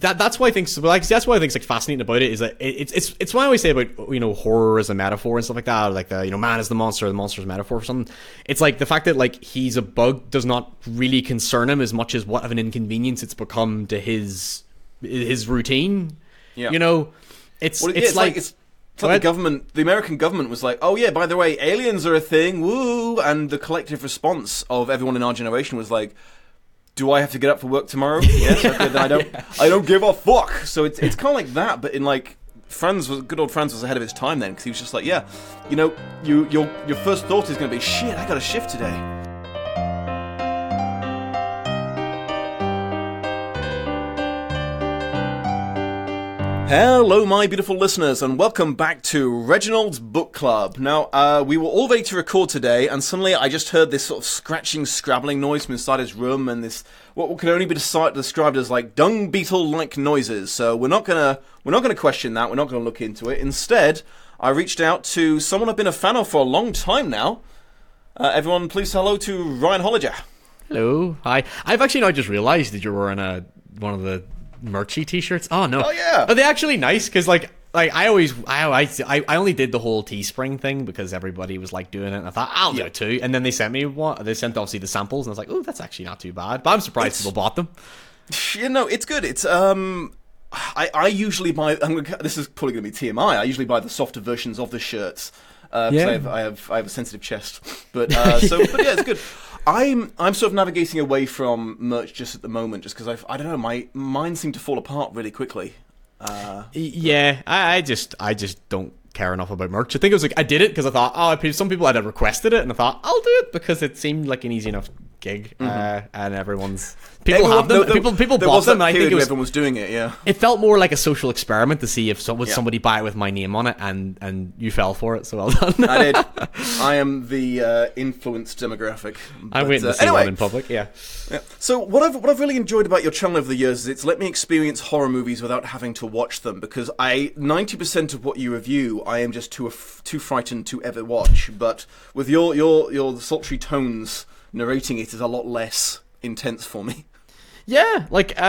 that's why I think that's why I think like fascinating about it is that it's what I always say about horror as a metaphor and stuff like that, or like the man is the monster is a metaphor for something. It's like the fact that like he's a bug does not really concern him as much as what of an inconvenience it's become to his routine. Yeah. It's like the American government was like, oh yeah, by the way, aliens are a thing, woo, and the collective response of everyone in our generation was like, do I have to get up for work tomorrow? Yes, okay, then I don't give a fuck. So it's kind of like that, but in like good old Franz was ahead of his time then, because he was just like, yeah, your first thought is going to be, shit, I got a shift today. Hello, my beautiful listeners, and welcome back to Reginald's Book Club. Now, we were all ready to record today, and suddenly I just heard this sort of scratching, scrabbling noise from inside his room, and this what can only be described as like dung beetle-like noises. So we're not gonna question that. We're not gonna look into it. Instead, I reached out to someone I've been a fan of for a long time now. Everyone, please say hello to Ryan Holliger. Hello, hi. I've actually now just realised that you're wearing one of the merchy t-shirts. Oh no! Oh yeah! Are they actually nice? Because like I only did the whole Teespring thing because everybody was like doing it, and I thought I'll do it too. And then they sent me one. They sent obviously the samples, and I was like, oh, that's actually not too bad. But I'm surprised people bought them. It's good. It's I usually buy. This is probably going to be TMI. I usually buy the softer versions of the shirts. Because I have a sensitive chest, but yeah, it's good. I'm sort of navigating away from merch just at the moment, just because I don't know, my mind seemed to fall apart really quickly. I just don't care enough about merch. I think it was like I did it because I thought, some people had requested it, and I thought I'll do it because it seemed like an easy enough gig, and people have them. People bought them. And I think everyone was doing it. Yeah, it felt more like a social experiment to see if somebody buy it with my name on it, and you fell for it. So well done. I did. I am the influenced demographic. I'm waiting to see one in public. Yeah. So what I've really enjoyed about your channel over the years is it's let me experience horror movies without having to watch them, because 90% of what you review I am just too frightened to ever watch. But with your sultry tones narrating it is a lot less intense for me. I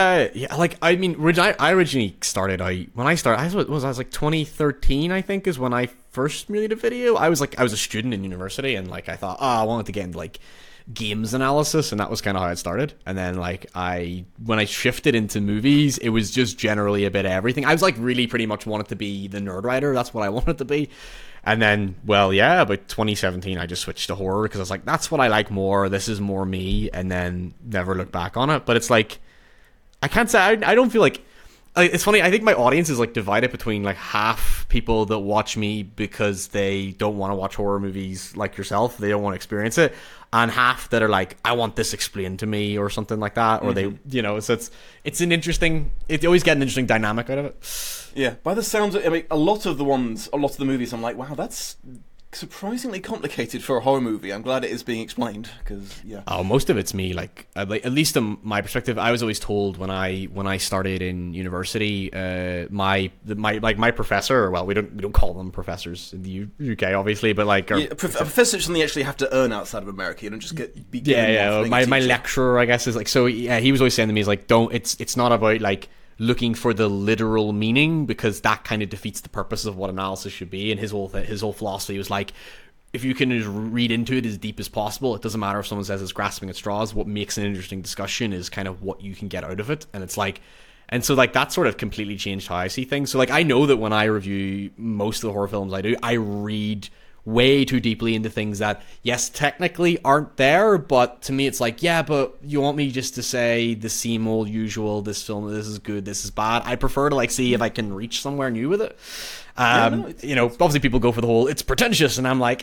mean, I originally started I was like 2013, I think, is when I first made a video. I was a student in university, and like I thought, I wanted to get into like games analysis, and that was kind of how it started. And then like when I shifted into movies, it was just generally a bit of everything. I was like really pretty much wanted to be the nerd writer. That's what I wanted to be. And then, about 2017, I just switched to horror because I was like, that's what I like more. This is more me, and then never looked back on it. But it's like, I can't say, I don't feel like, it's funny, I think my audience is like divided between like half people that watch me because they don't want to watch horror movies like yourself, they don't want to experience it, and half that are like, I want this explained to me or something like that, or they, so it's an interesting, you always get an interesting dynamic out of it. Yeah, by the sounds of, I mean, a lot of the movies, I'm like, wow, that's surprisingly complicated for a horror movie. I'm glad it is being explained, because most of it's me. Like at least in my perspective, I was always told when I started in university, my professor. Well, we don't call them professors in the UK, obviously, but like a professor is something you actually have to earn outside of America. You don't just be given my lecturer, I guess, is like, so. Yeah, he was always saying to me, he's like, it's not about like looking for the literal meaning, because that kind of defeats the purpose of what analysis should be. And his whole philosophy was like, if you can just read into it as deep as possible, it doesn't matter if someone says it's grasping at straws. What makes an interesting discussion is kind of what you can get out of it. And it's like, and so like that sort of completely changed how I see things. So like I know that when I review most of the horror films I do, I read way too deeply into things that, yes, technically aren't there, but to me it's like, yeah, but you want me just to say the same old usual, this film, this is good, this is bad. I prefer to like see if I can reach somewhere new with it. Obviously people go for the whole, it's pretentious, and I'm like,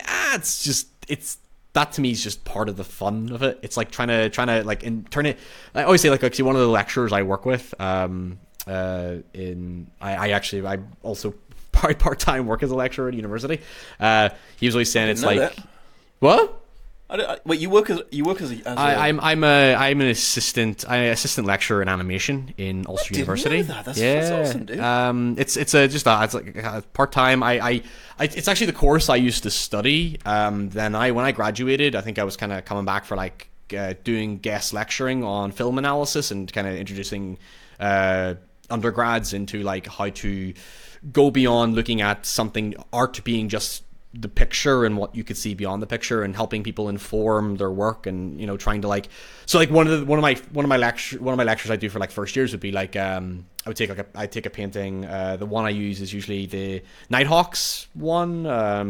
it's that to me is just part of the fun of it. It's like trying to like turn it. I always say, like, actually one of the lecturers I work with, I also part-time work as a lecturer at university. He was always saying it's like, that. What? Wait, you work as I'm an assistant lecturer in animation in Ulster University. Know that. That's awesome, dude. It's like part time. It's actually the course I used to study. Then when I graduated, I think I was kind of coming back for like doing guest lecturing on film analysis and kind of introducing undergrads into like how to go beyond looking at something, art being just the picture and what you could see beyond the picture, and helping people inform their work, and trying to like, so like one of my lectures I do for like first years would be like I take a painting, the one I use is usually the Nighthawks one,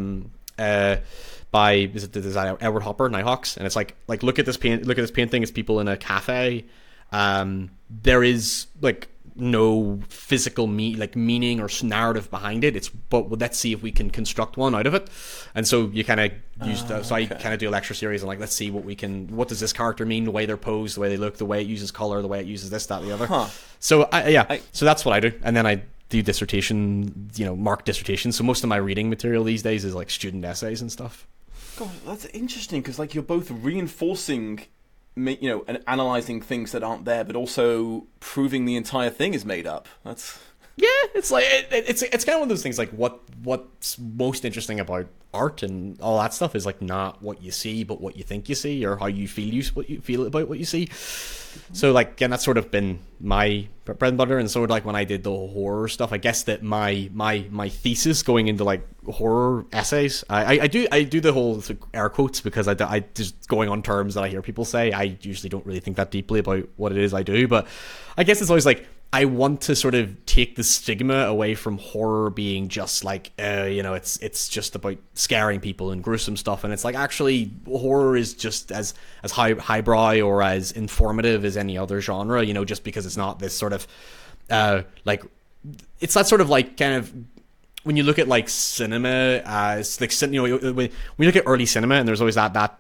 by is it the designer Edward Hopper, Nighthawks, and it's like look at this painting. It's people in a cafe. There is like no physical meaning or narrative behind it. But let's see if we can construct one out of it. And so you kind of use so I kind of do a lecture series and like, let's see what does this character mean, the way they're posed, the way they look, the way it uses color, the way it uses this, that, the other. So so that's what I do, and then I do dissertation, mark dissertation. So most of my reading material these days is like student essays and stuff. God, that's interesting, because like you're both reinforcing, and analyzing things that aren't there, but also proving the entire thing is made up. That's it's like it's kind of one of those things, like what's most interesting about art and all that stuff is like not what you see, but what you think you see, or how you feel about what you see. So like, again, that's sort of been my bread and butter. And so like when I did the horror stuff, I guess that my thesis going into like horror essays, I do the whole air quotes, because I just going on terms that I hear people say. I usually don't really think that deeply about what it is I do, but I guess it's always like, I want to sort of take the stigma away from horror being just like, it's just about scaring people and gruesome stuff. And it's like, actually, horror is just as highbrow or as informative as any other genre, just because it's not this sort of, like, it's that sort of like kind of, when you look at like cinema, it's like, when you look at early cinema, and there's always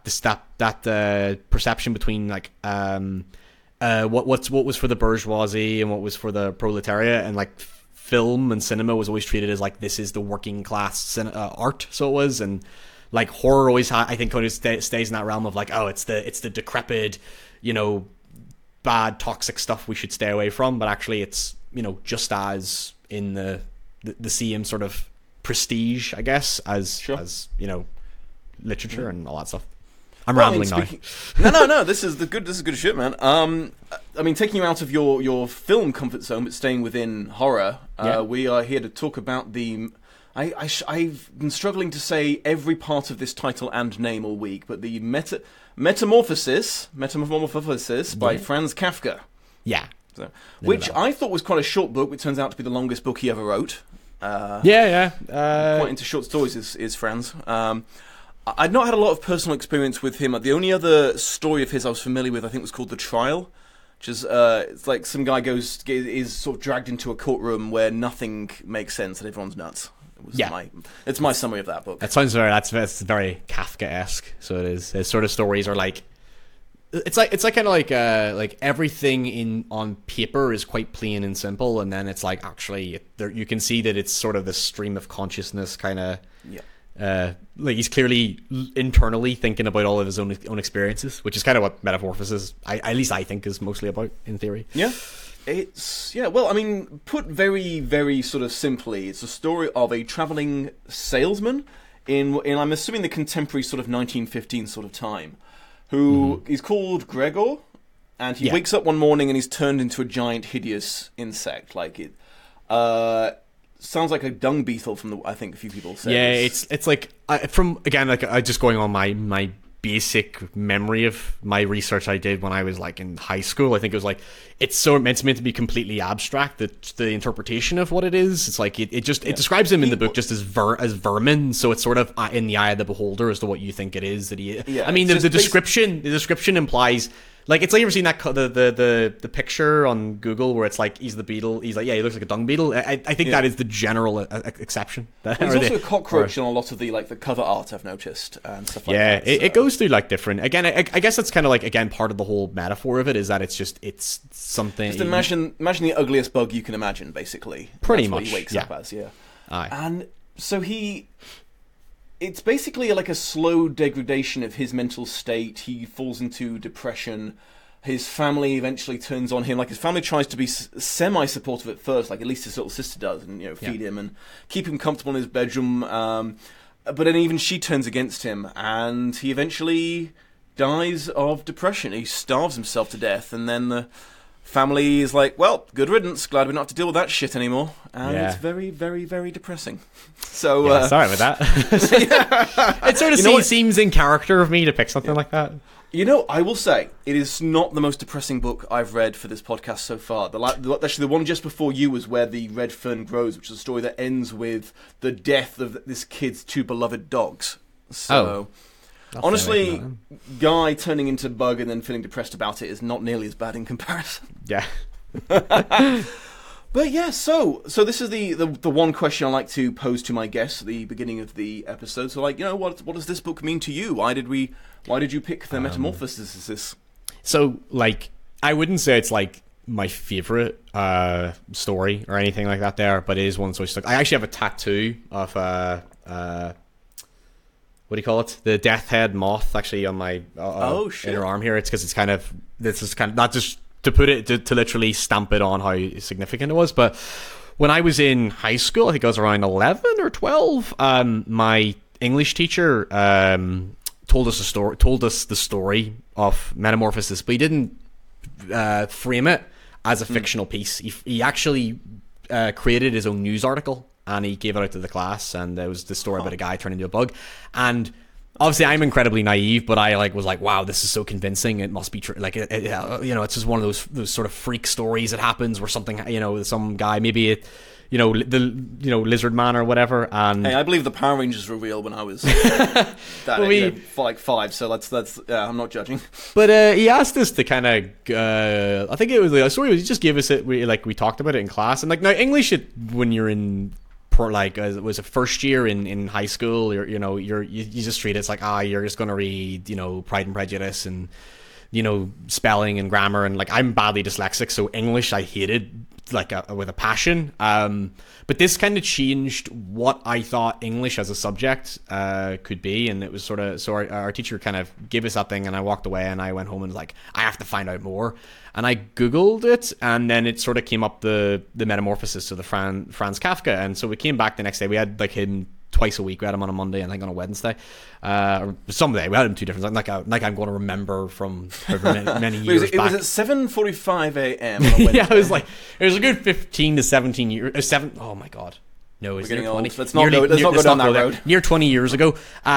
that perception between like, what was for the bourgeoisie and what was for the proletariat, and like film and cinema was always treated as like, this is the working class art. So it was, and like horror always I think kind of stays in that realm of like, oh, it's the decrepit, bad toxic stuff we should stay away from. But actually, it's just as in the same sort of prestige, I guess, as literature and all that stuff. I'm rambling now. No. This is good shit, man. I mean, taking you out of your film comfort zone, but staying within horror, we are here to talk about the. I've been struggling to say every part of this title and name all week, but the Metamorphosis by Franz Kafka. Yeah. So, which I thought was quite a short book, which turns out to be the longest book he ever wrote. Quite into short stories is Franz. I'd not had a lot of personal experience with him. The only other story of his I was familiar with, I think, was called The Trial, which is it's like some guy is sort of dragged into a courtroom where nothing makes sense and everyone's nuts. It's my summary of that book. That sounds that's very Kafka-esque. So it is. His sort of stories are like, it's like kind of like everything on paper is quite plain and simple, and then it's like, actually you can see that it's sort of this stream of consciousness kind of. Yeah. Like he's clearly internally thinking about all of his own experiences, which is kind of what Metamorphosis, at least I think, is mostly about in theory. Yeah, well, I mean, put very, very sort of simply, it's a story of a traveling salesman in I'm assuming the contemporary sort of 1915 sort of time, who is called Gregor, and he wakes up one morning and he's turned into a giant, hideous insect. Like it. Sounds like a dung beetle from I think a few people said. Yeah, it's like I just going on my basic memory of my research I did when I was like in high school. I think it was like, it's so meant to be completely abstract, that the interpretation of what it is, it's like it describes him in the book just as vermin. So it's sort of in the eye of the beholder as to what you think it is that he. Yeah, I mean, the description implies. Like, it's like, you ever seen that the picture on Google where it's like, he's the beetle, he's like, yeah, he looks like a dung beetle. I think that is the general exception. There's also a cockroach in a lot of the cover art, I've noticed, and stuff like that. Yeah, it goes through like different. Again, I guess that's kind of like, again, part of the whole metaphor of it is that it's something. Just imagine the ugliest bug you can imagine, basically. Pretty much. What he wakes up as, yeah. Aye. And so it's basically like a slow degradation of his mental state. He falls into depression. His family eventually turns on him. Like, his family tries to be semi-supportive at first, like at least his little sister does, and feed him and keep him comfortable in his bedroom. But then even she turns against him, and he eventually dies of depression. He starves himself to death, and then family is like, well, good riddance. Glad we don't have to deal with that shit anymore. And Yeah. it's very, very, very depressing. So Yeah, sorry about that. It sort of seems in character of me to pick something like that. You know, I will say, it is not the most depressing book I've read for this podcast so far. Actually, the one just before you was Where the Red Fern Grows, which is a story that ends with the death of this kid's two beloved dogs. So, honestly, Guy turning into Bug and then feeling depressed about it is not nearly as bad in comparison. Yeah. But yeah, so this is the one question I like to pose to my guests at the beginning of the episode. So, like, you know, what does this book mean to you? Why did you pick the Metamorphosis? So, like, I wouldn't say it's like my favorite story or anything like that there, but it is one which, like, I actually have a tattoo of what do you call it? The Death Head moth actually on my inner arm here. It's because this is kind of not just to put it to literally stamp it on how significant it was, but when I was in high school, I think I was around 11 or 12, my English teacher told us the story of Metamorphosis, but he didn't frame it as a fictional piece. He actually created his own news article and he gave it out to the class, and there was the story about a guy turning into a bug. And obviously, I'm incredibly naive, but I was like, "Wow, this is so convincing. It must be true." Like, it's just one of those sort of freak stories that happens where something, some guy, maybe Lizard Man or whatever. And hey, I believe the Power Rangers were real when I was like 5. So that's I'm not judging. But he asked us to kind of, I think it was the story. He just gave us it. We talked about it in class, and like now English, when you're in. It was a first year in high school, you just treat it as like, you're just going to read, Pride and Prejudice and, spelling and grammar. And like, I'm badly dyslexic, so English I hated with a passion. But this kind of changed what I thought English as a subject could be. And it was sort of, so our teacher kind of gave us that thing, and I walked away and I went home and was like, I have to find out more. And I Googled it, and then it sort of came up the Metamorphosis of the Franz Kafka. And so we came back the next day. We had like him twice a week. We had him on a Monday and I think on a Wednesday. Or someday. We had him two different, like I'm going to remember from many years back. It was at 7:45 a.m. on a Wednesday. Yeah, it was a good 15 to 17 years. 7. Oh my god. No, it's near 20. Let's not go down that road. Near 20 years ago.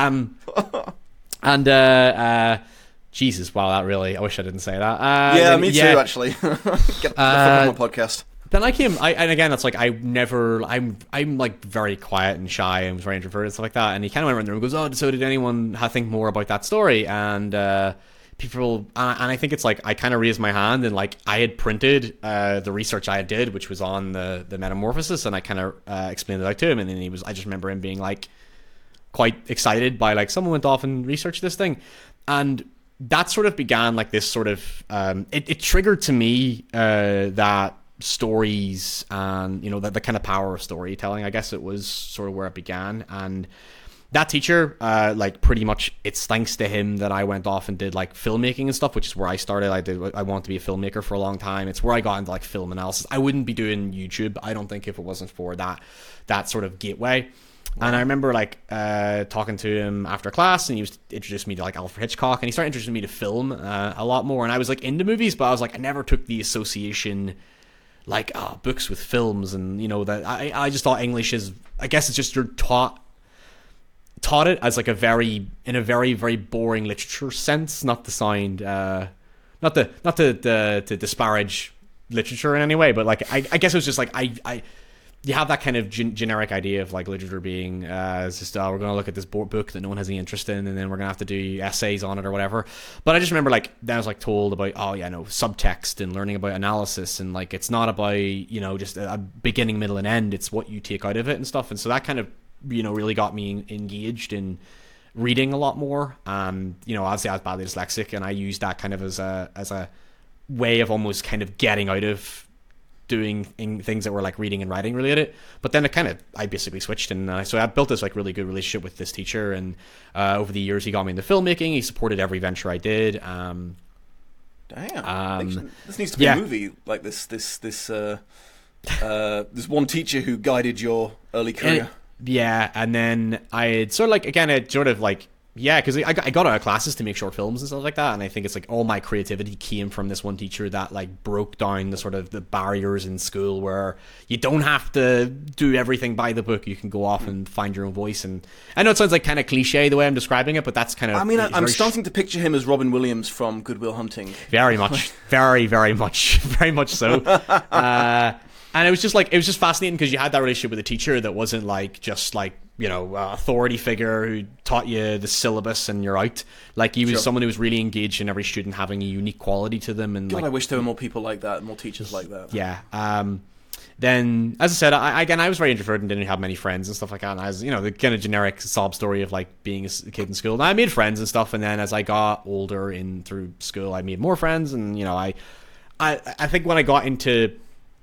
Jesus, wow, that really... I wish I didn't say that. Me too, actually. Get the fuck on my podcast. Then I came... and again, it's like I'm like very quiet and shy and very introverted and stuff like that. And he kind of went around the room and goes, so did anyone think more about that story? And people... And I think it's like, I kind of raised my hand and like I had printed the research I did, which was on the Metamorphosis, and I kind of explained it out to him. And then I just remember him being like quite excited by like, someone went off and researched this thing. And... that sort of began like this sort of it triggered to me that stories and the kind of power of storytelling, I guess it was sort of where it began. And that teacher, like pretty much it's thanks to him that I went off and did like filmmaking and stuff, which is where I started. I wanted to be a filmmaker for a long time. It's where I got into like film analysis. I wouldn't be doing YouTube, I don't think, if it wasn't for that sort of gateway. And I remember like talking to him after class, and he was introduced me to like Alfred Hitchcock, and he started introducing me to film a lot more. And I was like into movies, but I was like, I never took the association like books with films, and that I just thought English is, I guess it's just you're taught it as like in a very, very boring literature sense, not to sound not to disparage literature in any way, but like I guess it was just like I you have that kind of generic idea of like literature being it's just we're going to look at this book that no one has any interest in, and then we're going to have to do essays on it or whatever. But I just remember like then I was like told about subtext and learning about analysis, and like it's not about just a beginning, middle, and end. It's what you take out of it and stuff. And so that kind of really got me engaged in reading a lot more. Obviously I was badly dyslexic, and I used that kind of as a way of almost kind of getting out of doing things that were like reading and writing related. But then I basically switched, and so I built this like really good relationship with this teacher, and over the years he got me into filmmaking. He supported every venture I did. Damn, this needs to be a movie like this one teacher who guided your early career. And then I had sort of like, again, it sort of like yeah, because I got out of classes to make short films and stuff like that, and I think it's like all my creativity came from this one teacher that like broke down the sort of the barriers in school where you don't have to do everything by the book. You can go off and find your own voice. And I know it sounds like kind of cliche the way I'm describing it, but that's kind of. I mean, I'm starting to picture him as Robin Williams from Good Will Hunting. Very much, very much so. And it was just fascinating because you had that relationship with a teacher that wasn't like just like, you know, authority figure who taught you the syllabus and you're out. Like he was someone who was really engaged in every student having a unique quality to them. And God, like, I wish there were more people like that, more teachers like that. Yeah. Then, as I said, I was very introverted and didn't have many friends and stuff like that. And I was, you know, the kind of generic sob story of like being a kid in school. And I made friends and stuff. And then as I got older in through school, I made more friends. And, you know, I think when I got into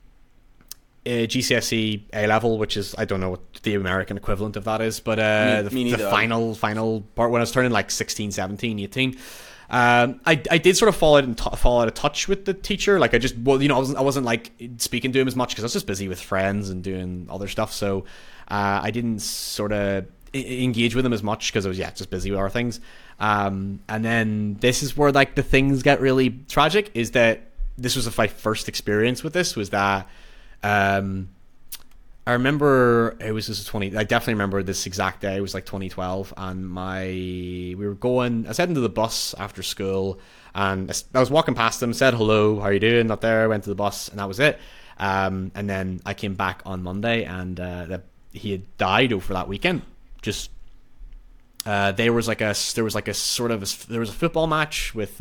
GCSE A level, which is, I don't know what the American equivalent of that is, but the final part when I was turning like 16, 17, 18, I did sort of fall out of touch with the teacher. Like I wasn't like speaking to him as much because I was just busy with friends and doing other stuff. So I didn't sort of engage with him as much because I was just busy with other things. And then this is where like the things get really tragic. Is that this was my first experience with this? Was that I remember I definitely remember this exact day. It was like 2012, and I was heading to the bus after school, and I was walking past him, said hello, how you doing? Not there. Went to the bus, and that was it. And then I came back on Monday, and he had died over that weekend. Just there was a football match with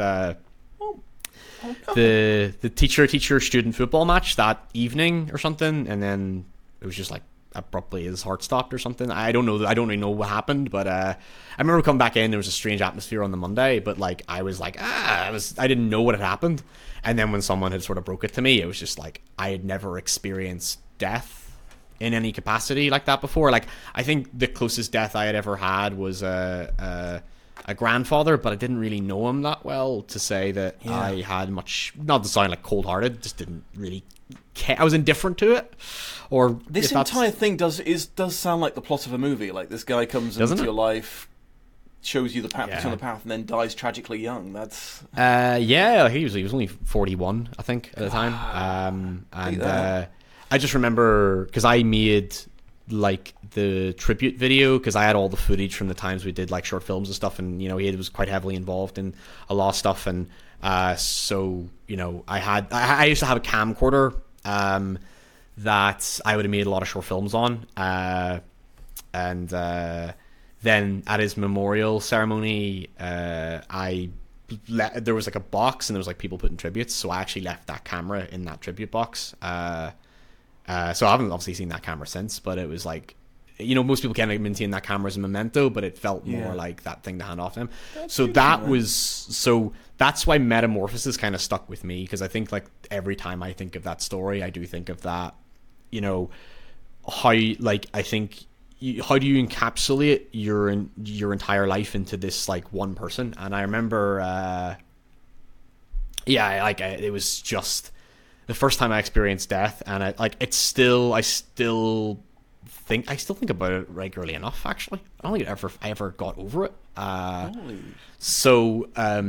the teacher student football match that evening or something, and then it was just like abruptly his heart stopped or something. I don't really know what happened, but I remember coming back in, there was a strange atmosphere on the Monday, but like I was like I didn't know what had happened. And then when someone had sort of broke it to me, it was just like I had never experienced death in any capacity like that before. Like I think the closest death I had ever had was a grandfather, but I didn't really know him that well to say that I had much, not to sound like cold-hearted, just didn't really care. I was indifferent to it. Or this entire thing does sound like the plot of a movie. Like this guy comes into your life, shows you the path, puts you on the path, and then dies tragically young. That's he was only 41, I think, at the time. I just remember because I made like the tribute video because I had all the footage from the times we did like short films and stuff, and you know he was quite heavily involved in a lot of stuff, and so you know I used to have a camcorder that I would have made a lot of short films on, and then at his memorial ceremony there was like a box and there was like people putting tributes, so I actually left that camera in that tribute box. So I haven't obviously seen that camera since, but it was like, you know, most people kind of maintain that camera as a memento, but it felt more like that thing to hand off to him. That's why Metamorphosis kind of stuck with me, because I think like every time I think of that story, I do think of that, you know, how like I think how do you encapsulate your entire life into this like one person? And I remember, it was just the first time I experienced death, and I still think about it regularly enough. Actually, I don't think I ever got over it. Sorry,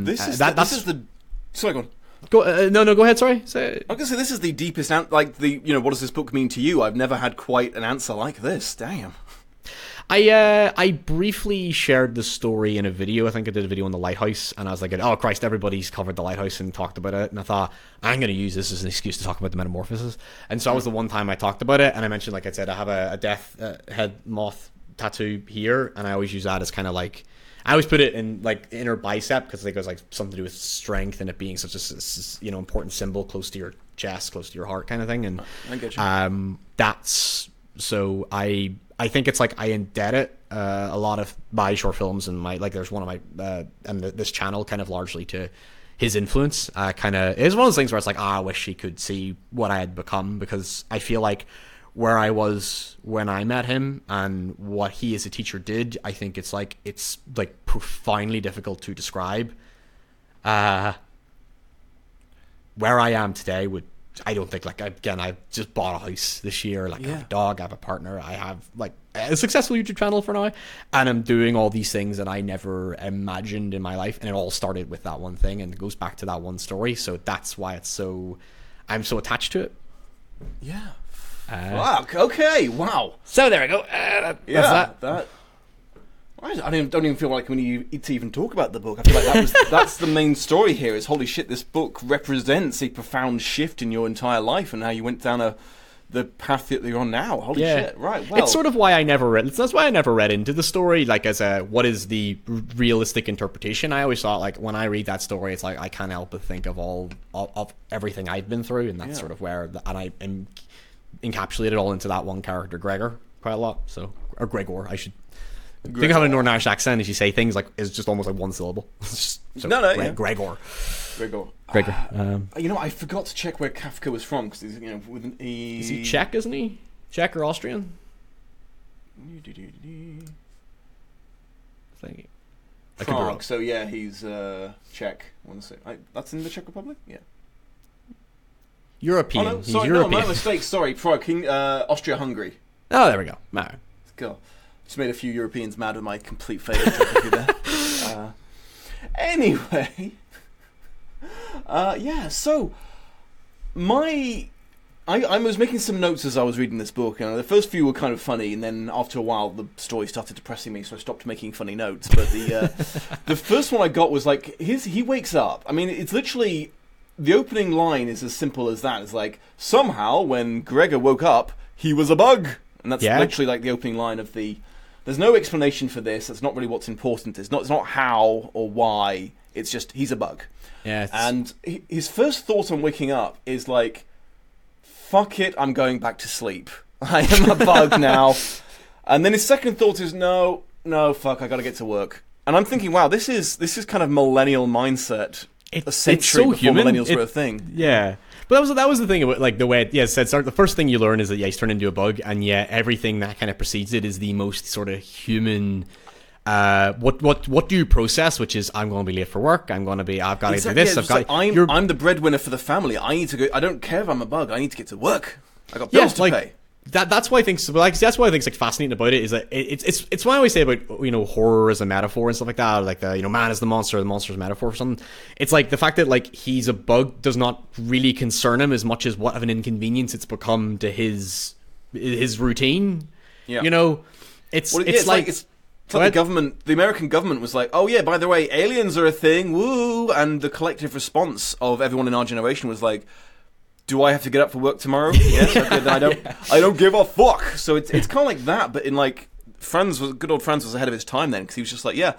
go on. Go ahead. Sorry. Say. I was gonna say this is the deepest. What does this book mean to you? I've never had quite an answer like this. Damn. I briefly shared the story in a video. I think I did a video on the Lighthouse, and I was like, oh Christ, everybody's covered the Lighthouse and talked about it, and I thought I'm going to use this as an excuse to talk about the Metamorphosis. And so that was the one time I talked about it, and I mentioned, like I said, I have a death head moth tattoo here, and I always use that as kind of like, I always put it in like inner bicep because I think it was like something to do with strength and it being such a important symbol close to your chest, close to your heart kind of thing. And I get you. That's so I think it's like I indebted it a lot of my short films and my there's one of my and this channel kind of largely to his influence. Kind of is one of those things where it's like I wish he could see what I had become, because I feel like where I was when I met him and what he as a teacher did, I think it's like profoundly difficult to describe. Where I am today I don't think, like, again, I've just bought a house this year, like I have a dog, I have a partner, I have like a successful YouTube channel for now, and I'm doing all these things that I never imagined in my life, and it all started with that one thing, and it goes back to that one story. So that's why I'm so attached to it. Yeah. Wow. Okay. Wow. So there we go. That's that. I don't even feel like we need to even talk about the book. I feel like that's the main story here. Is holy shit, this book represents a profound shift in your entire life and how you went down the path that you're on now. Holy shit! Right. Well, it's sort of why I never read. That's why I never read into the story. Like as a what is the realistic interpretation? I always thought like when I read that story, it's like I can't help but think of all of everything I've been through, and that's sort of where and I encapsulated all into that one character, Gregor, quite a lot. So or Gregor, I should. Think of having a Northern Irish accent as you say things like is just almost like one syllable. Gregor. You know, I forgot to check where Kafka was from because is he Czech, isn't he? Czech or Austrian? Prague. So yeah, he's Czech. That's in the Czech Republic. Yeah. European. Oh, no, sorry, European. No, my mistake. Sorry, Prague, Austria-Hungary. Oh, there we go. All right. Cool. Just made a few Europeans mad with my complete failure geography there. Anyway, so I was making some notes as I was reading this book, and the first few were kind of funny, and then after a while the story started depressing me, so I stopped making funny notes. But the first one I got was like, he wakes up. I mean, it's literally, the opening line is as simple as that. It's like, somehow when Gregor woke up, he was a bug. And that's literally like the opening line of the... There's no explanation for this. That's not really what's important. It's not how or why. It's just he's a bug. Yeah. And his first thought on waking up is like, fuck it, I'm going back to sleep. I am a bug now. And then his second thought is, no, fuck, I got to get to work. And I'm thinking, wow, this is kind of millennial mindset. A century before millennials were a thing. Yeah. But that was the thing about like the way it said. The first thing you learn is that he's turned into a bug, and everything that kind of precedes it is the most sort of human. What do you process? Which is I'm going to be late for work. I've got to do this. I'm the breadwinner for the family. I need to go. I don't care if I'm a bug. I need to get to work. I got bills to pay. That's why I think that's why I think like fascinating about it is that it's what I always say about horror as a metaphor and stuff like that, or like the man is the monster is a metaphor for something. It's like the fact that like he's a bug does not really concern him as much as what of an inconvenience it's become to his routine. Yeah. It's like the American government was like, oh yeah, by the way, aliens are a thing, woo, and the collective response of everyone in our generation was like, do I have to get up for work tomorrow? Yes, okay, then I don't give a fuck. So it's kind of like that, but in like good old Franz was ahead of his time then, because he was just like, yeah,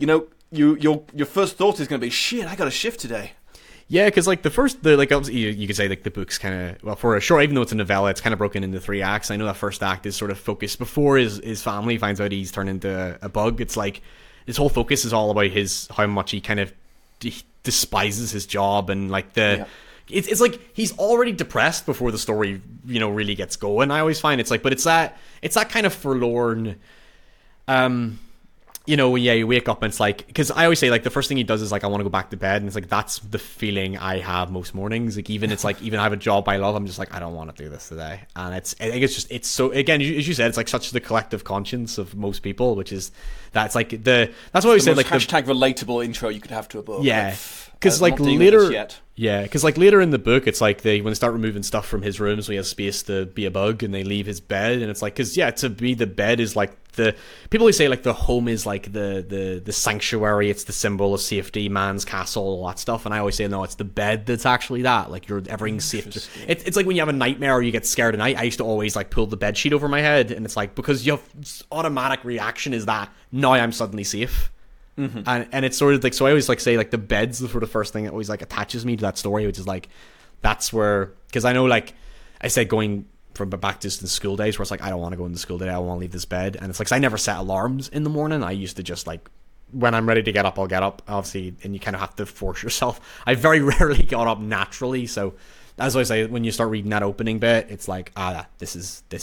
your first thought is going to be, shit, I got a shift today. Yeah, because like obviously you could say like the book's kind of, well, for a short, even though it's a novella, it's kind of broken into 3 acts. I know that first act is sort of focused before his family finds out he's turned into a bug. It's like his whole focus is all about how much he kind of despises his job, and like It's like he's already depressed before the story, really gets going. I always find it's like, but it's that kind of forlorn, you wake up and it's like, because I always say like the first thing he does is like, I want to go back to bed, and it's like that's the feeling I have most mornings. Like even I have a job I love, I'm just like, I don't want to do this today, and I think it's so, again, as you said, it's like such the collective conscience of most people, which is that's like that's why we said like hashtag relatable intro you could have to a book. Yeah. Because like later in the book, it's like when they start removing stuff from his room, so he has space to be a bug, and they leave his bed, and it's like, because to me the bed is like the people who say like the home is like the sanctuary, it's the symbol of safety, man's castle, all that stuff, and I always say no, it's the bed that's actually that, like everything's safe. It's like when you have a nightmare or you get scared at night, I used to always like pull the bed sheet over my head, and it's like because your automatic reaction is that now I'm suddenly safe. Mm-hmm. And it's sort of like, so I always like say like the bed's the sort of first thing that always like attaches me to that story, which is like that's where, because I know like I said going from back to the school days where it's like I don't want to go into school today, I want to leave this bed, and it's like, 'cause I never set alarms in the morning. I used to just like, when I'm ready to get up, I'll get up, obviously, and you kind of have to force yourself. I very rarely got up naturally, so as I say, when you start reading that opening bit, it's like this is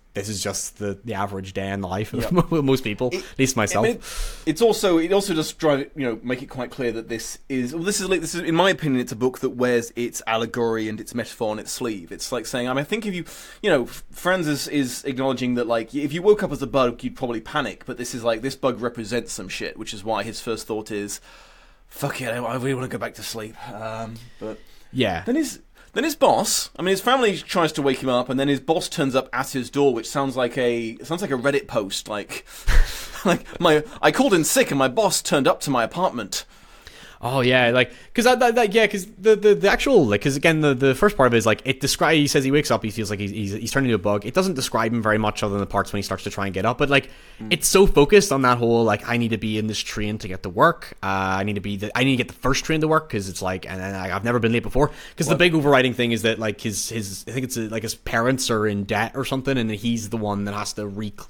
this is just the average day in the life of most people, at least myself. It also does make it quite clear that this is in my opinion, it's a book that wears its allegory and its metaphor on its sleeve. It's like saying, I think if Franz is acknowledging that, like, if you woke up as a bug, you'd probably panic, but this is like, this bug represents some shit, which is why his first thought is, fuck it, I really want to go back to sleep. But yeah. Then his boss, his family tries to wake him up, and then his boss turns up at his door, which sounds like a Reddit post, like I called in sick and my boss turned up to my apartment. Oh yeah, like because because the actual, like, because again the first part of it is like, it describe, he says he wakes up, he feels like he's turned into a bug. It doesn't describe him very much other than the parts when he starts to try and get up, but like it's so focused on that whole, like, I need to be in this train to get to work. I need to get the first train to work, because it's like, and I've never been late before, because the big overriding thing is that, like, his I think it's like his parents are in debt or something, and he's the one that has to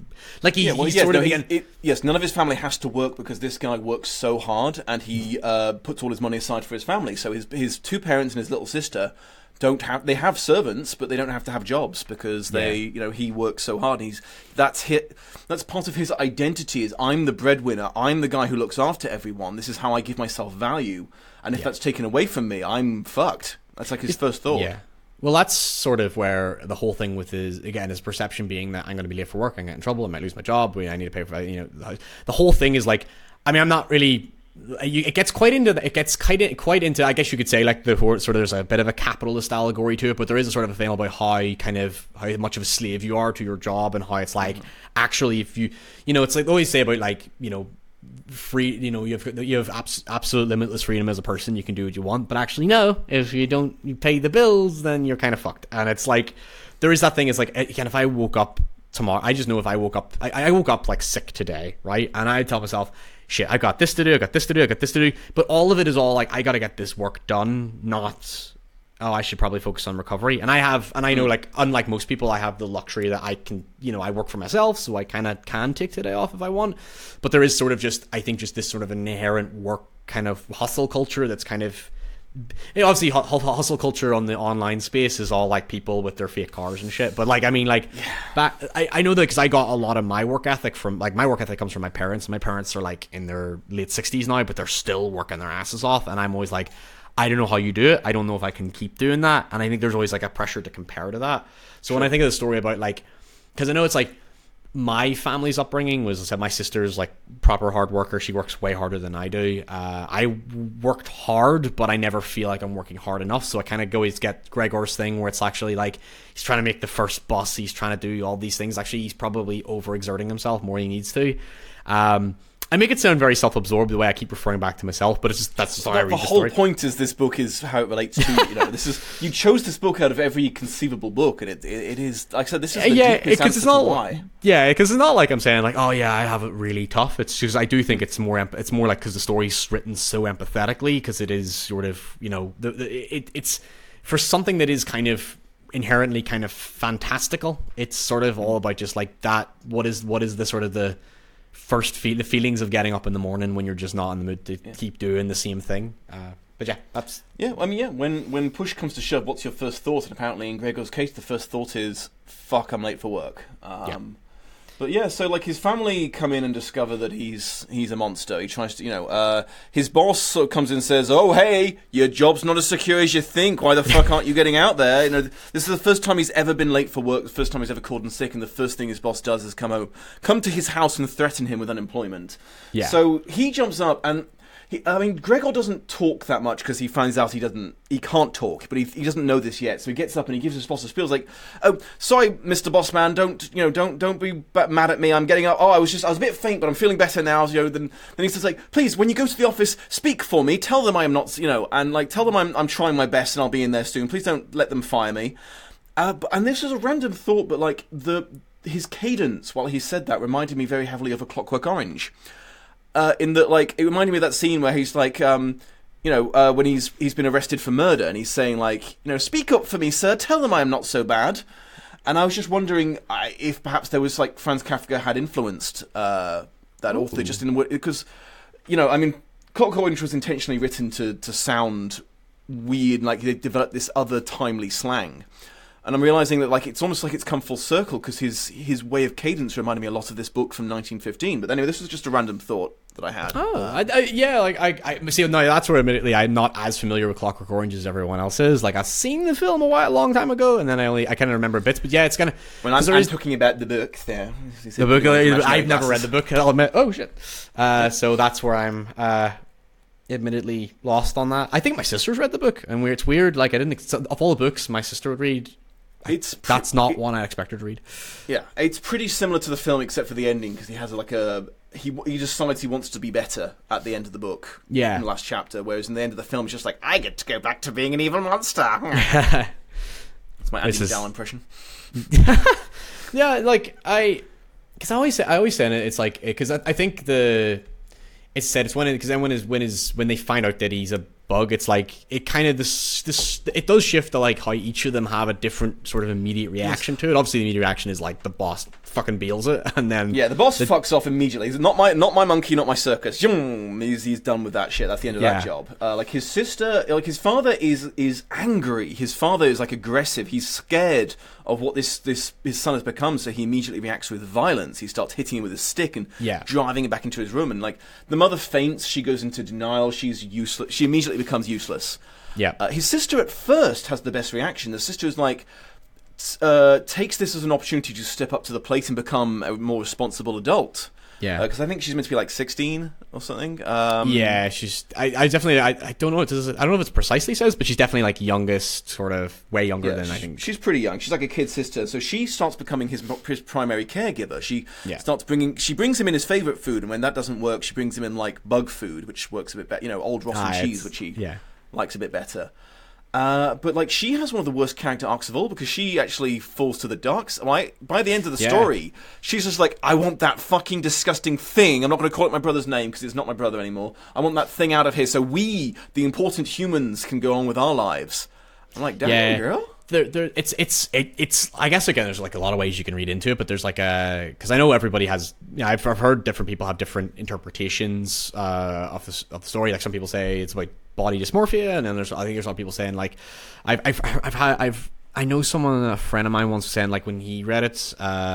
yes, none of his family has to work because this guy works so hard, and he puts all his money aside for his family. So his two parents and his little sister they have servants, but they don't have to have jobs because he works so hard. That's part of his identity, is I'm the breadwinner, I'm the guy who looks after everyone. This is how I give myself value, and if that's taken away from me, I'm fucked. That's like his first thought. Yeah. Well, that's sort of where the whole thing with his perception being that I'm going to be late for work, I'm going to get in trouble, I might lose my job, I need to pay for, the whole thing is like, I'm not really. It gets quite into, I guess you could say, like, the sort of, there's a bit of a capitalist allegory to it, but there is a sort of a thing about how much of a slave you are to your job, and how it's like, actually, if you it's like they always say about, like, free, you have absolute limitless freedom as a person, you can do what you want, but actually no, if you pay the bills, then you're kind of fucked. And it's like, there is that thing, it's like, again, if I woke up tomorrow, I just know if I woke up, I woke up like sick today, right, and I tell myself, shit, I got this to do, but all of it is all like, I gotta get this work done, not, oh, I should probably focus on recovery. And I know, like, unlike most people, I have the luxury that I can, I work for myself, so I kind of can take today off if I want. But there is sort of just this sort of inherent work kind of hustle culture that's kind of, obviously hustle culture on the online space is all like people with their fake cars and shit, but like, I know that because I got a lot of my work ethic from, like, my work ethic comes from my parents. My parents are like in their late 60s now, but they're still working their asses off, and I'm always like, I don't know how you do it, I don't know if I can keep doing that. And I think there's always like a pressure to compare to that. So when I think of the story about, like, because I know it's like, my family's upbringing was, I said, my sister's like proper hard worker. She works way harder than I do. I worked hard, but I never feel like I'm working hard enough. So I kind of always get Gregor's thing where it's actually like, he's trying to make the first bus. He's trying to do all these things. Actually, he's probably overexerting himself more than he needs to. I make it sound very self-absorbed the way I keep referring back to myself, but it's just, that's just how I read the story. The whole point is this book is how it relates to, you chose this book out of every conceivable book, and it is, like I said, this is the deepest answer to why. Yeah, because it's not like I'm saying like, oh yeah, I have it really tough. It's just, I do think it's more like, because the story's written so empathetically, because it is sort of, it's for something that is kind of inherently kind of fantastical. It's sort of all about just like that. What is the sort of the first the feelings of getting up in the morning when you're just not in the mood to keep doing the same thing. But yeah, that's... Yeah, when push comes to shove, what's your first thought? And apparently in Gregor's case, the first thought is, fuck, I'm late for work. But yeah, so like his family come in and discover that he's a monster. He tries to, his boss sort of comes in and says, "Oh, hey, your job's not as secure as you think. Why the fuck aren't you getting out there?" This is the first time he's ever been late for work. The first time he's ever called in sick, and the first thing his boss does is come to his house and threaten him with unemployment. Yeah. So he jumps up and. Gregor doesn't talk that much because he finds out he can't talk, but he doesn't know this yet. So he gets up and he gives his boss a spiel. He's like, "Oh, sorry, Mr. Bossman, don't be mad at me. I'm getting up. Oh, I was a bit faint, but I'm feeling better now." Then he says like, "Please, when you go to the office, speak for me. Tell them I am not, and like tell them I'm trying my best and I'll be in there soon. Please don't let them fire me." And this is a random thought, but like his cadence while he said that reminded me very heavily of A Clockwork Orange. In that, like, it reminded me of that scene where he's like, when he's been arrested for murder, and he's saying like, "Speak up for me, sir. Tell them I am not so bad." And I was just wondering if perhaps there was like Franz Kafka had influenced that author just in the because, Clockwork Orange was intentionally written to sound weird, like they developed this other timely slang. And I'm realizing that like it's almost like it's come full circle because his way of cadence reminded me a lot of this book from 1915. But anyway, this was just a random thought that I had. Oh, yeah, like I see. No, that's where admittedly I'm not as familiar with Clockwork Orange as everyone else is. Like I've seen the film a long time ago, and then I kind of remember bits. But yeah, it's kind of when I'm talking about the book there. The book, I've never read the book. I'll admit. Oh shit. So that's where I'm admittedly lost on that. I think my sister's read the book, and it's weird. Like I didn't of all the books my sister would read. That's not one I expected to read. Yeah, it's pretty similar to the film except for the ending because he has like he decides he wants to be better at the end of the book. Yeah, in the last chapter, whereas in the end of the film, it's just like I get to go back to being an evil monster. That's my Andy McDowell impression. Yeah, like because I always say in it, it's like because I think it's said it's when they find out that he's a bug, it's like it kind of it does shift to like how each of them have a different sort of immediate reaction to it. Obviously the immediate reaction is like the boss fucking beals it, and then the boss fucks off immediately. He's not my monkey, not my circus. He's done with that shit. That's the end of that job. Like his sister, like his father is angry. His father is like aggressive. He's scared of what his son has become, so he immediately reacts with violence. He starts hitting him with a stick and driving him back into his room. And like the mother faints, she goes into denial. She's useless. She immediately becomes useless. His sister at first has the best reaction. The sister is like takes this as an opportunity to step up to the plate and become a more responsible adult. Because I think she's meant to be like 16 or something. She's. I definitely. I don't know what this is. I don't know if it's precisely says, but she's definitely like youngest, sort of way younger than I think. She's pretty young. She's like a kid sister, so she starts becoming his primary caregiver. She brings him in his favorite food, and when that doesn't work, she brings him in like bug food, which works a bit better. Old Ross cheese, which he likes a bit better. But like she has one of the worst character arcs of all because she actually falls to the dark side. By the end of the story, she's just like, I want that fucking disgusting thing. I'm not going to call it my brother's name because it's not my brother anymore. I want that thing out of here so we, the important humans, can go on with our lives. I'm like, damn girl. It's I guess again there's like a lot of ways you can read into it, but there's like because I know everybody has I've heard different people have different interpretations of the story. Like some people say it's about body dysmorphia, and then I think there's a lot of people saying like I know a friend of mine once was saying like when he read it,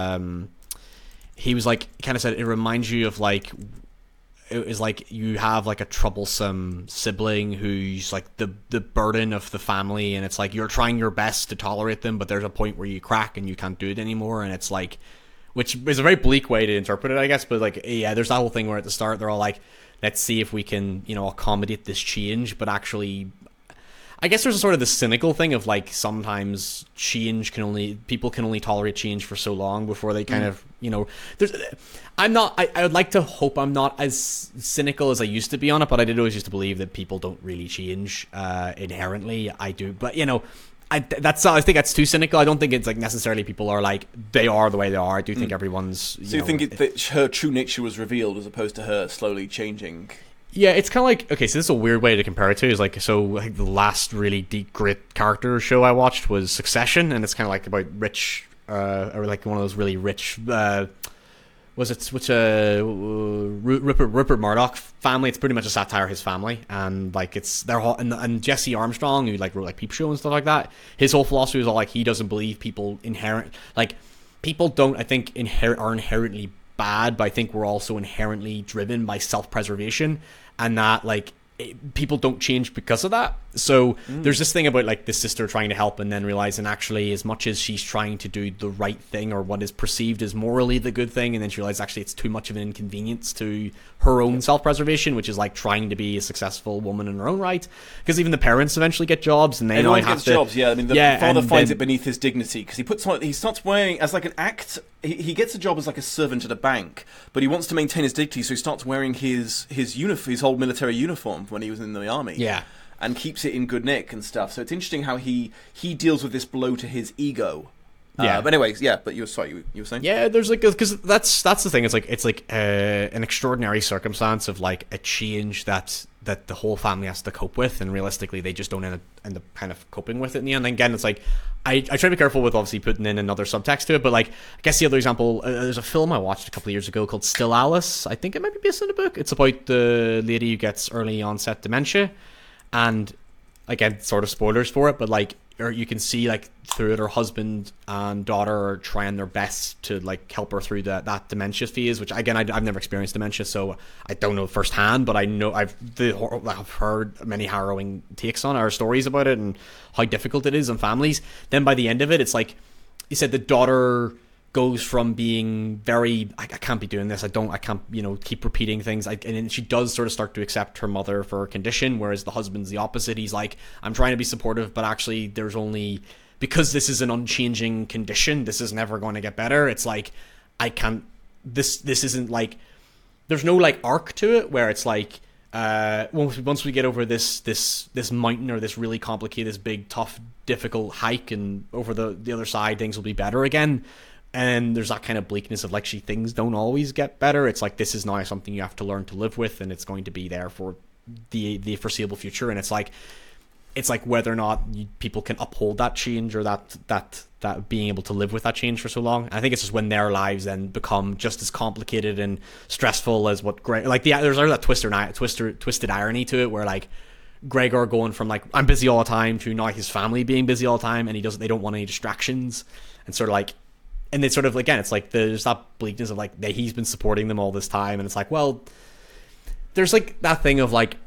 he was like kind of said it reminds you of like. It was like you have like a troublesome sibling who's like the burden of the family, and it's like you're trying your best to tolerate them, but there's a point where you crack and you can't do it anymore, and it's like, which is a very bleak way to interpret it, I guess, but like there's that whole thing where at the start they're all like, let's see if we can accommodate this change, but actually I guess there's a sort of the cynical thing of like sometimes people can only tolerate change for so long before they kind of I would like to hope I'm not as cynical as I used to be on it, but I did always used to believe that people don't really change inherently. I do, but I think that's too cynical. I don't think it's like necessarily people are like they are the way they are. I do think everyone's. So you think that her true nature was revealed as opposed to her slowly changing? Yeah, it's kind of like, okay, so this is a weird way to compare it to, is like, so like the last really deep grit character show I watched was Succession, and it's kind of like about rich, or like one of those really rich, Rupert Murdoch family. It's pretty much a satire of his family, and like it's their whole, and Jesse Armstrong, who like wrote like Peep Show and stuff like that, his whole philosophy was all like, he doesn't believe people don't, I think, are inherently bad, but I think we're also inherently driven by self-preservation, and that like people don't change because of that. So there's this thing about like the sister trying to help and then realizing actually as much as she's trying to do the right thing or what is perceived as morally the good thing, and then she realizes actually it's too much of an inconvenience to her own self-preservation, which is like trying to be a successful woman in her own right, because even the parents eventually get jobs and they now have to jobs. I mean the father finds it beneath his dignity because he starts wearing as like an act. He gets a job as like a servant at a bank, but he wants to maintain his dignity, so he starts wearing his whole military uniform when he was in the army. And keeps it in good nick and stuff. So it's interesting how he deals with this blow to his ego. But anyways, but you were saying? Yeah, there's like, because that's the thing. It's like an extraordinary circumstance of like a change that the whole family has to cope with, and realistically they just don't end up kind of coping with it in the end. And again, it's like I try to be careful with obviously putting in another subtext to it, but like I guess the other example, there's a film I watched a couple of years ago called Still Alice. I think it might be based on a book. It's about the lady who gets early onset dementia. And again, sort of spoilers for it, but like or you can see like through it, her husband and daughter are trying their best to like help her through that dementia phase, which again I've never experienced dementia, so I don't know firsthand, but I know I've heard many harrowing takes on our stories about it and how difficult it is on families. Then by the end of it, it's like you said, the daughter goes from being very I can't be doing this, I can't keep repeating things, and then she does sort of start to accept her mother for her condition, whereas the husband's the opposite. He's like, I'm trying to be supportive, but actually there's only, because this is an unchanging condition, this is never going to get better. It's like, I can't, this isn't like, there's no like arc to it where it's like once we get over this mountain, or this really complicated, this big tough difficult hike, and over the other side things will be better again. And there's that kind of bleakness of like, things don't always get better. It's like, this is now something you have to learn to live with, and it's going to be there for the foreseeable future. And it's like whether or not people can uphold that change, or that being able to live with that change for so long. I think it's just when their lives then become just as complicated and stressful as what Greg, like there's that twisted irony to it, where like Gregor going from like, I'm busy all the time, to now his family being busy all the time, and they don't want any distractions, and sort of like. And it's sort of, again, it's like there's that bleakness of like, he's been supporting them all this time, and it's like, well, there's like that thing of like,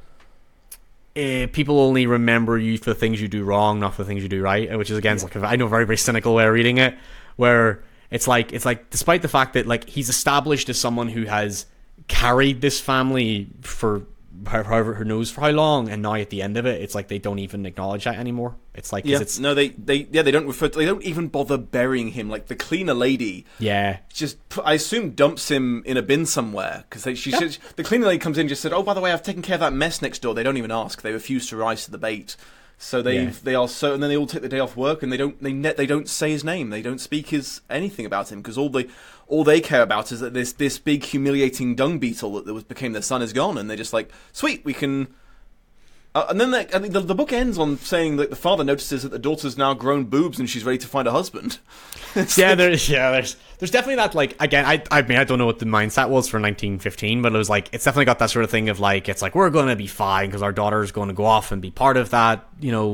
people only remember you for the things you do wrong, not for the things you do right, which is, again, it's like, I know, a very, very cynical way of reading it, where it's like despite the fact that like he's established as someone who has carried this family for however, who knows for how long, and now at the end of it, it's like they don't even acknowledge that anymore. It's like, they don't even bother burying him. Like the cleaner lady, just I assume dumps him in a bin somewhere, because the cleaner lady comes in and just said, oh, by the way, I've taken care of that mess next door. They don't even ask. They refuse to rise to the bait. So and then they all take the day off work, and they don't say his name. They don't speak anything about him, because all they care about is that this big humiliating dung beetle that became their son is gone, and they're just like, sweet, we can. And then the book ends on saying that the father notices that the daughter's now grown boobs and she's ready to find a husband. There's definitely that, like, again, I mean, I don't know what the mindset was for 1915, but it was like, it's definitely got that sort of thing of like, it's like, we're going to be fine because our daughter's going to go off and be part of that,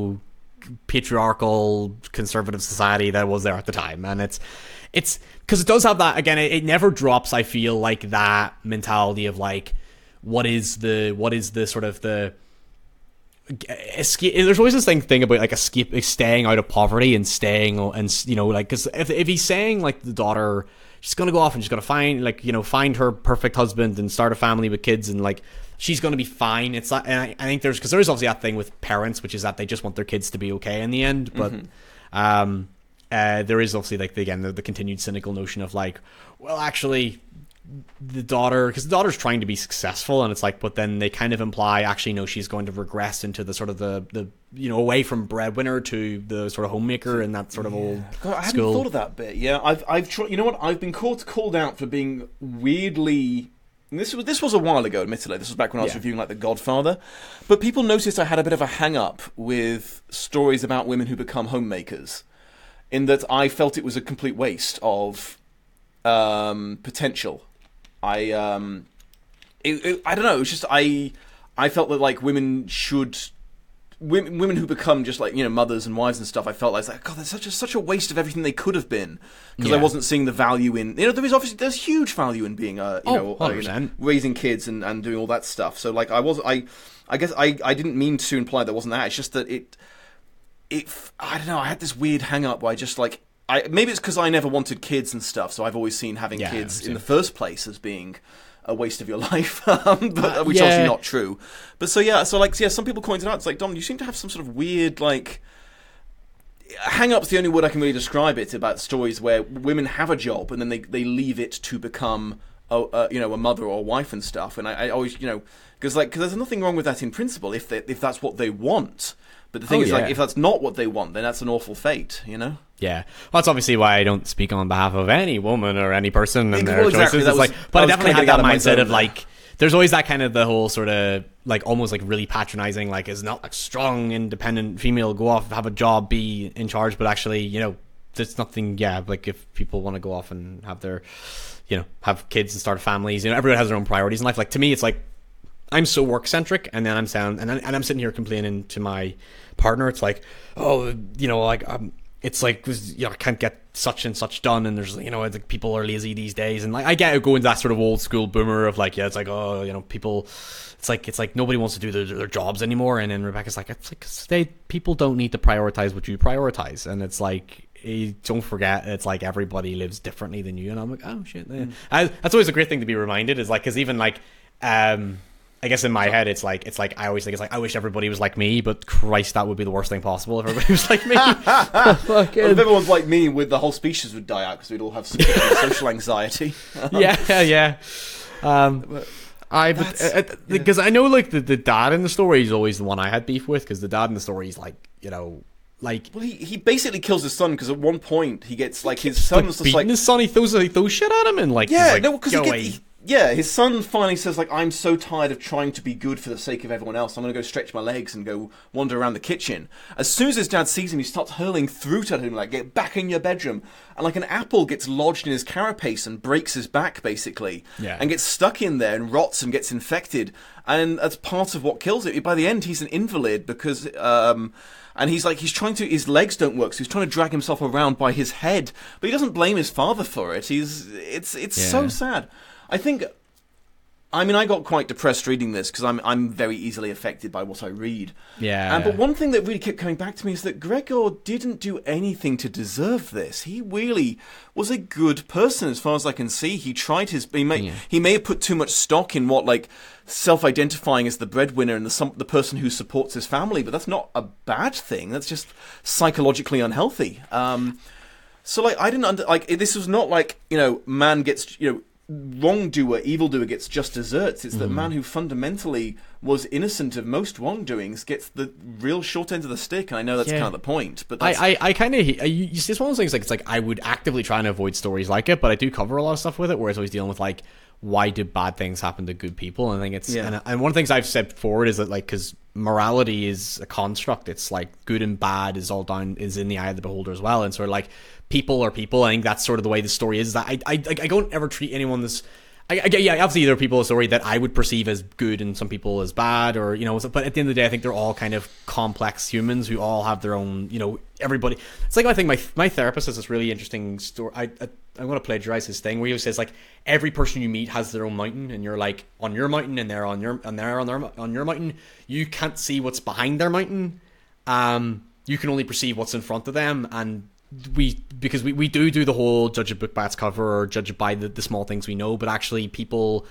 patriarchal conservative society that was there at the time. And it's because it does have that, again, it never drops, I feel, like that mentality of like, what is the sort of the escape. There's always this thing about like staying out of poverty and staying, and like, because if he's saying like the daughter, she's gonna go off and she's gonna find her perfect husband and start a family with kids, and like she's gonna be fine. It's not, and I think there is obviously that thing with parents, which is that they just want their kids to be okay in the end, but there is obviously like the continued cynical notion of like, well, actually the daughter's trying to be successful, and it's like, but then they kind of imply, actually no, she's going to regress into the sort of the away from breadwinner to the sort of homemaker, and that sort of old God, I hadn't school. thought of that bit. I've tried, I've been called out for being weirdly. And this was a while ago, admittedly. This was back when I was reviewing like The Godfather, but people noticed I had a bit of a hang up with stories about women who become homemakers, in that I felt it was a complete waste of potential. I don't know. It's just I felt that like women who become just like mothers and wives and stuff. I felt like God, there's such a waste of everything they could have been, because I wasn't seeing the value in there's huge value in being raising kids and doing all that stuff. So like I guess I didn't mean to imply that wasn't that. It's just that it I don't know. I had this weird hang up where I just like. Maybe it's because I never wanted kids and stuff, so I've always seen having kids in the first place as being a waste of your life, but, which is obviously not true. But some people pointed out, it's like, Dom, you seem to have some sort of weird, like, hang-up's the only word I can really describe it, about stories where women have a job and then they leave it to become a mother or a wife and stuff. And I always, because there's nothing wrong with that in principle if that's what they want. But the thing is, like, if that's not what they want, then that's an awful fate, Yeah. Well, that's obviously why I don't speak on behalf of any woman or any person and their choices. But I definitely had that mindset of, like, there's always that kind of the whole sort of, like, almost, like, really patronizing, like, is not, like, strong, independent female, go off, have a job, be in charge, but actually, there's nothing, like, if people want to go off and have their, have kids and start families, everyone has their own priorities in life. Like, to me, it's like, I'm so work centric, and then I'm sitting here complaining to my partner. It's like, oh, you know, like it's like, you know, I can't get such and such done, and there's, you know, like, people are lazy these days, and like I get it going that sort of old school boomer of like, yeah, it's like, oh, you know, people, it's like nobody wants to do their jobs anymore, and then Rebecca's like, it's like, 'cause people don't need to prioritize what you prioritize, and it's like, don't forget, it's like everybody lives differently than you, and I'm like, oh shit, yeah. That's always a great thing to be reminded, is like, because even like, I guess in my head, it's like I always think it's like, I wish everybody was like me, but Christ, that would be the worst thing possible if everybody was like me. Well, if everyone's like me, the whole species would die out because we'd all have social anxiety. Yeah. Because I know, like, the dad in the story is always the one I had beef with, because the dad in the story is like, you know, like, well, he basically kills his son, because at one point he gets like, his son's just like, his son, he throws shit at him, and like, yeah, like, no, because his son finally says, like, I'm so tired of trying to be good for the sake of everyone else. I'm going to go stretch my legs and go wander around the kitchen. As soon as his dad sees him, he starts hurling fruit at him, like, get back in your bedroom. And, like, an apple gets lodged in his carapace and breaks his back, basically. Yeah. And gets stuck in there and rots and gets infected. And that's part of what kills it. By the end, he's an invalid because... and he's trying to, his legs don't work, so he's trying to drag himself around by his head. But he doesn't blame his father for it. It's so sad. I got quite depressed reading this, because I'm very easily affected by what I read. Yeah. But one thing that really kept coming back to me is that Gregor didn't do anything to deserve this. He really was a good person, as far as I can see. He tried he may have put too much stock in what, like, self-identifying as the breadwinner and the person who supports his family, but that's not a bad thing. That's just psychologically unhealthy. So, like, I didn't this was not like, you know, man gets, you know, wrongdoer, evildoer gets just desserts. It's that man who fundamentally was innocent of most wrongdoings gets the real short end of the stick, and I know that's kind of the point. But that's... I kind of, it's one of those things, like, it's like I would actively try and avoid stories like it, but I do cover a lot of stuff with it, where it's always dealing with, like, why do bad things happen to good people? And I think it's, and one of the things I've said forward is that, like, because morality is a construct, it's like good and bad is in the eye of the beholder as well, and sort of like, people are people. I think that's sort of the way the story is. That I don't ever treat anyone this. Obviously there are people in the story that I would perceive as good and some people as bad, or, you know. But at the end of the day, I think they're all kind of complex humans who all have their own. You know, everybody. It's like, I think my therapist has this really interesting story. I'm going to plagiarize his thing, where he says, like, every person you meet has their own mountain, and you're like on your mountain, and they're on your mountain. You can't see what's behind their mountain. You can only perceive what's in front of them, and because we do the whole judge a book by its cover, or judge it by the small things we know, but actually people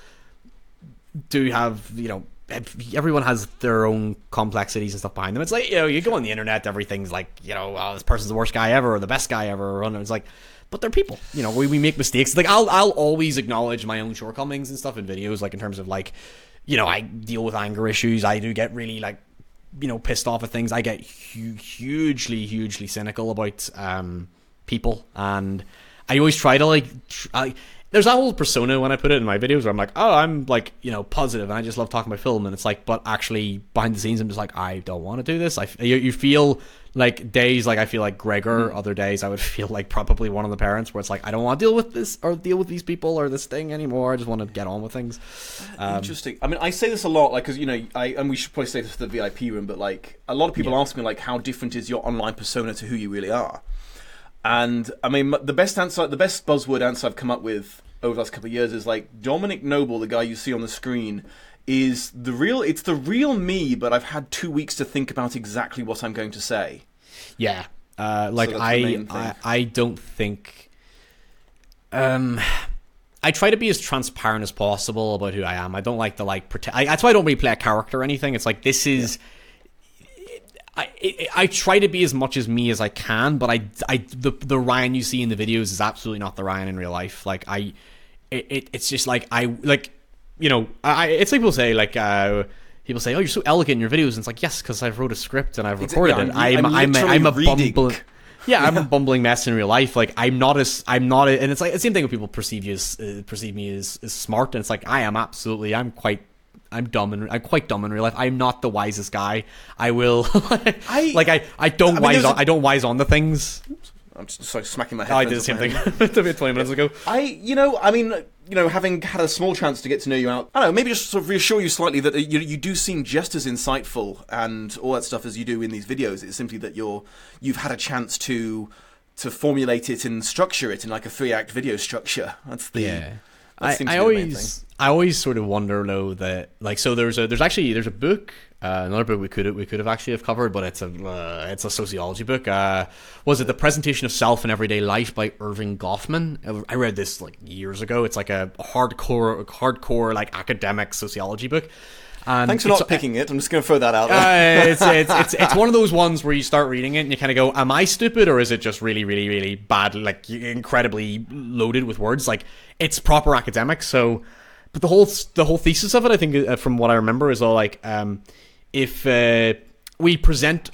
do have, you know, everyone has their own complexities and stuff behind them. It's like, you know, you go on the internet, everything's like, you know, oh, this person's the worst guy ever, or the best guy ever, and it's like, but they're people, you know, we make mistakes. Like, I'll always acknowledge my own shortcomings and stuff in videos, like, in terms of, like, you know, I deal with anger issues, I do get really, like, you know, pissed off at things. I get hugely cynical about people, and I always try to, like, there's that whole persona when I put it in my videos where I'm like, oh, I'm, like, you know, positive and I just love talking about film, and it's like, but actually behind the scenes I'm just like, I don't want to do this. You feel like days like I feel like Gregor, other days I would feel like probably one of the parents, where it's like, I don't want to deal with this or deal with these people or this thing anymore. I just want to get on with things. Interesting. I mean, I say this a lot, like, because, you know, and we should probably say this for the VIP room, but, like, a lot of people ask me, like, how different is your online persona to who you really are? And I mean, the best buzzword answer I've come up with over the last couple of years is, like, Dominic Noble, the guy you see on the screen, is it's the real me, but I've had 2 weeks to think about exactly what I'm going to say. Yeah. Like, so I don't think, I try to be as transparent as possible about who I am. I don't like to, like, pretend. That's why I don't really play a character or anything. It's like, this is, I try to be as much as me as I can, but the Ryan you see in the videos is absolutely not the Ryan in real life. Like, it's just like, you know, it's like people say, like, people say, oh, you're so elegant in your videos, and it's like, yes, because I've wrote a script and I've recorded it. I'm a bumbling, I'm a bumbling mess in real life. Like, and it's like the same thing when people perceive me as smart, and it's like, I'm quite dumb in real life. I'm not the wisest guy. I don't wise on the things. I'm just sorry, smacking my head. I did the same thing 20 minutes ago. I mean, having had a small chance to get to know you out, I don't know, maybe just sort of reassure you slightly that you do seem just as insightful and all that stuff as you do in these videos. It's simply that you've had a chance to formulate it and structure it in like a 3-act video structure. That's the I always sort of wonder though that like, so there's a book, another book we could have actually have covered, but it's a sociology book. Was it The Presentation of Self in Everyday Life by Irving Goffman? I read this like years ago. It's like a hardcore like academic sociology book. And thanks for not picking it. I'm just going to throw that out there. It's one of those ones where you start reading it and you kind of go, am I stupid, or is it just really, really, really bad, like incredibly loaded with words? Like, it's proper academic. So, but the whole thesis of it, I think, from what I remember, is all like, if we present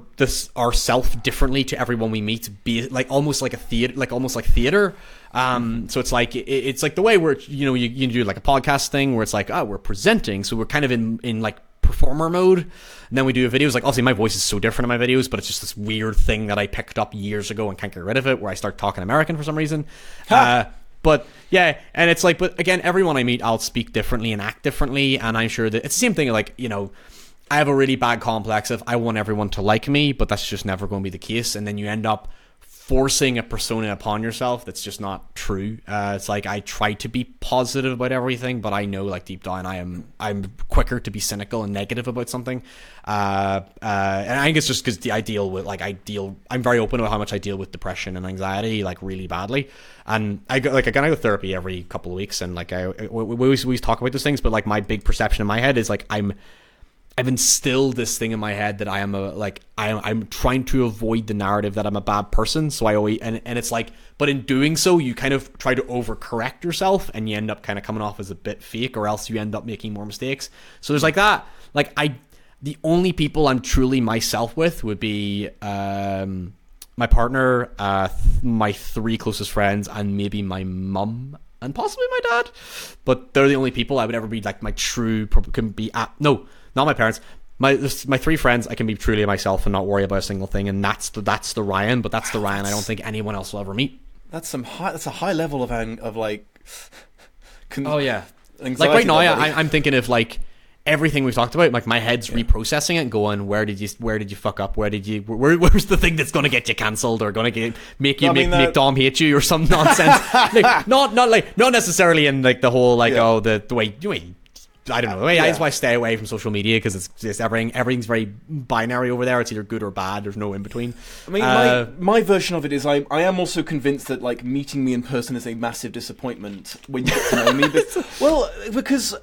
ourself differently to everyone we meet, be like almost like theater. So it's like the way where you do like a podcast thing where it's like, we're presenting, so we're kind of in like performer mode, and then we do videos. Like, obviously my voice is so different in my videos, but it's just this weird thing that I picked up years ago and can't get rid of it, where I start talking American for some reason. But yeah, and it's like, but again, everyone I meet, I'll speak differently and act differently, and I'm sure that it's the same thing. Like, I have a really bad complex of I want everyone to like me, but that's just never going to be the case, and then you end up forcing a persona upon yourself that's just not true. It's like, I try to be positive about everything, but I know, like, deep down I'm quicker to be cynical and negative about something. And I think it's just because I'm very open about how much I deal with depression and anxiety, like, really badly. And I go to therapy every couple of weeks, and like we always talk about those things, but like my big perception in my head is like I've instilled this thing in my head that I'm trying to avoid the narrative that I'm a bad person. So I always, and it's like, but in doing so, you kind of try to overcorrect yourself, and you end up kind of coming off as a bit fake, or else you end up making more mistakes. So there's like that. Like, the only people I'm truly myself with would be my partner, my 3 closest friends, and maybe my mum, and possibly my dad. But they're the only people I would ever be like my true, not my parents. My 3 friends, I can be truly myself and not worry about a single thing, and that's the Ryan. But that's the Ryan I don't think anyone else will ever meet. That's a high level of like. Oh yeah, like right now, I'm thinking of like everything we've talked about. Like, my head's reprocessing it and going, where did you fuck up? Where's the thing that's going to get you cancelled, or going to make Dom hate you, or some nonsense? Like, not necessarily in like the whole like the way. I don't know. That's why I stay away from social media, because it's everything's very binary over there. It's either good or bad. There's no in between. I mean, my version of it is I am also convinced that like meeting me in person is a massive disappointment when you get to know me. Because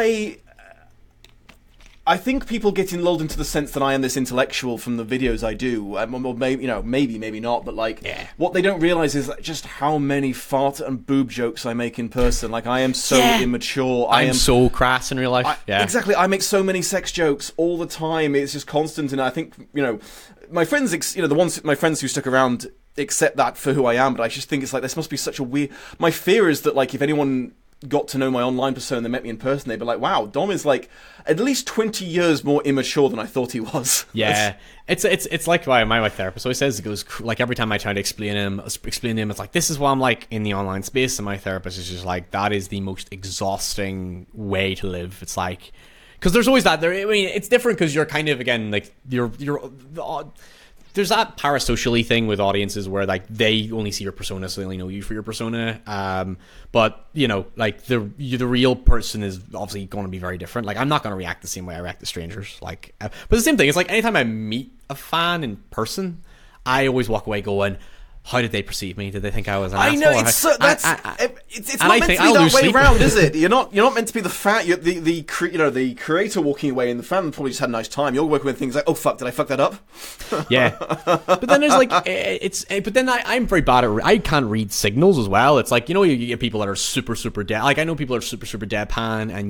I think people get lulled into the sense that I am this intellectual from the videos I do. Maybe not, but like, what they don't realize is just how many fart and boob jokes I make in person. Like, I am so immature. I am so crass in real life. Exactly. I make so many sex jokes all the time. It's just constant, and I think my friends, my friends who stuck around accept that for who I am. But I just think it's like, this must be such a weird. My fear is that like, if anyone got to know my online persona and they met me in person, they'd be like, wow, Dom is like at least 20 years more immature than I thought he was. Yeah. It's like my therapist always says. It goes like, every time I try to explain to him, it's like, this is what I'm like in the online space, and my therapist is just like, that is the most exhausting way to live. It's like, because there's always that there. I mean, it's different because you're kind of, again, like you're there's that parasocially thing with audiences where like they only see your persona, so they only know you for your persona. But like the real person is obviously going to be very different. Like, I'm not going to react the same way I react to strangers. Like, but the same thing. It's like, anytime I meet a fan in person, I always walk away going, how did they perceive me? Did they think I was an asshole? I know, it's not meant to be that way around, is it? You're not meant to be the fan. You're the creator walking away, and the fan probably just had a nice time. You're working with things like, oh fuck, did I fuck that up? Yeah, but then there's like but then I'm very bad at. I can't read signals as well. It's like, you get people that are super super dead. Like, I know people are super super deadpan, and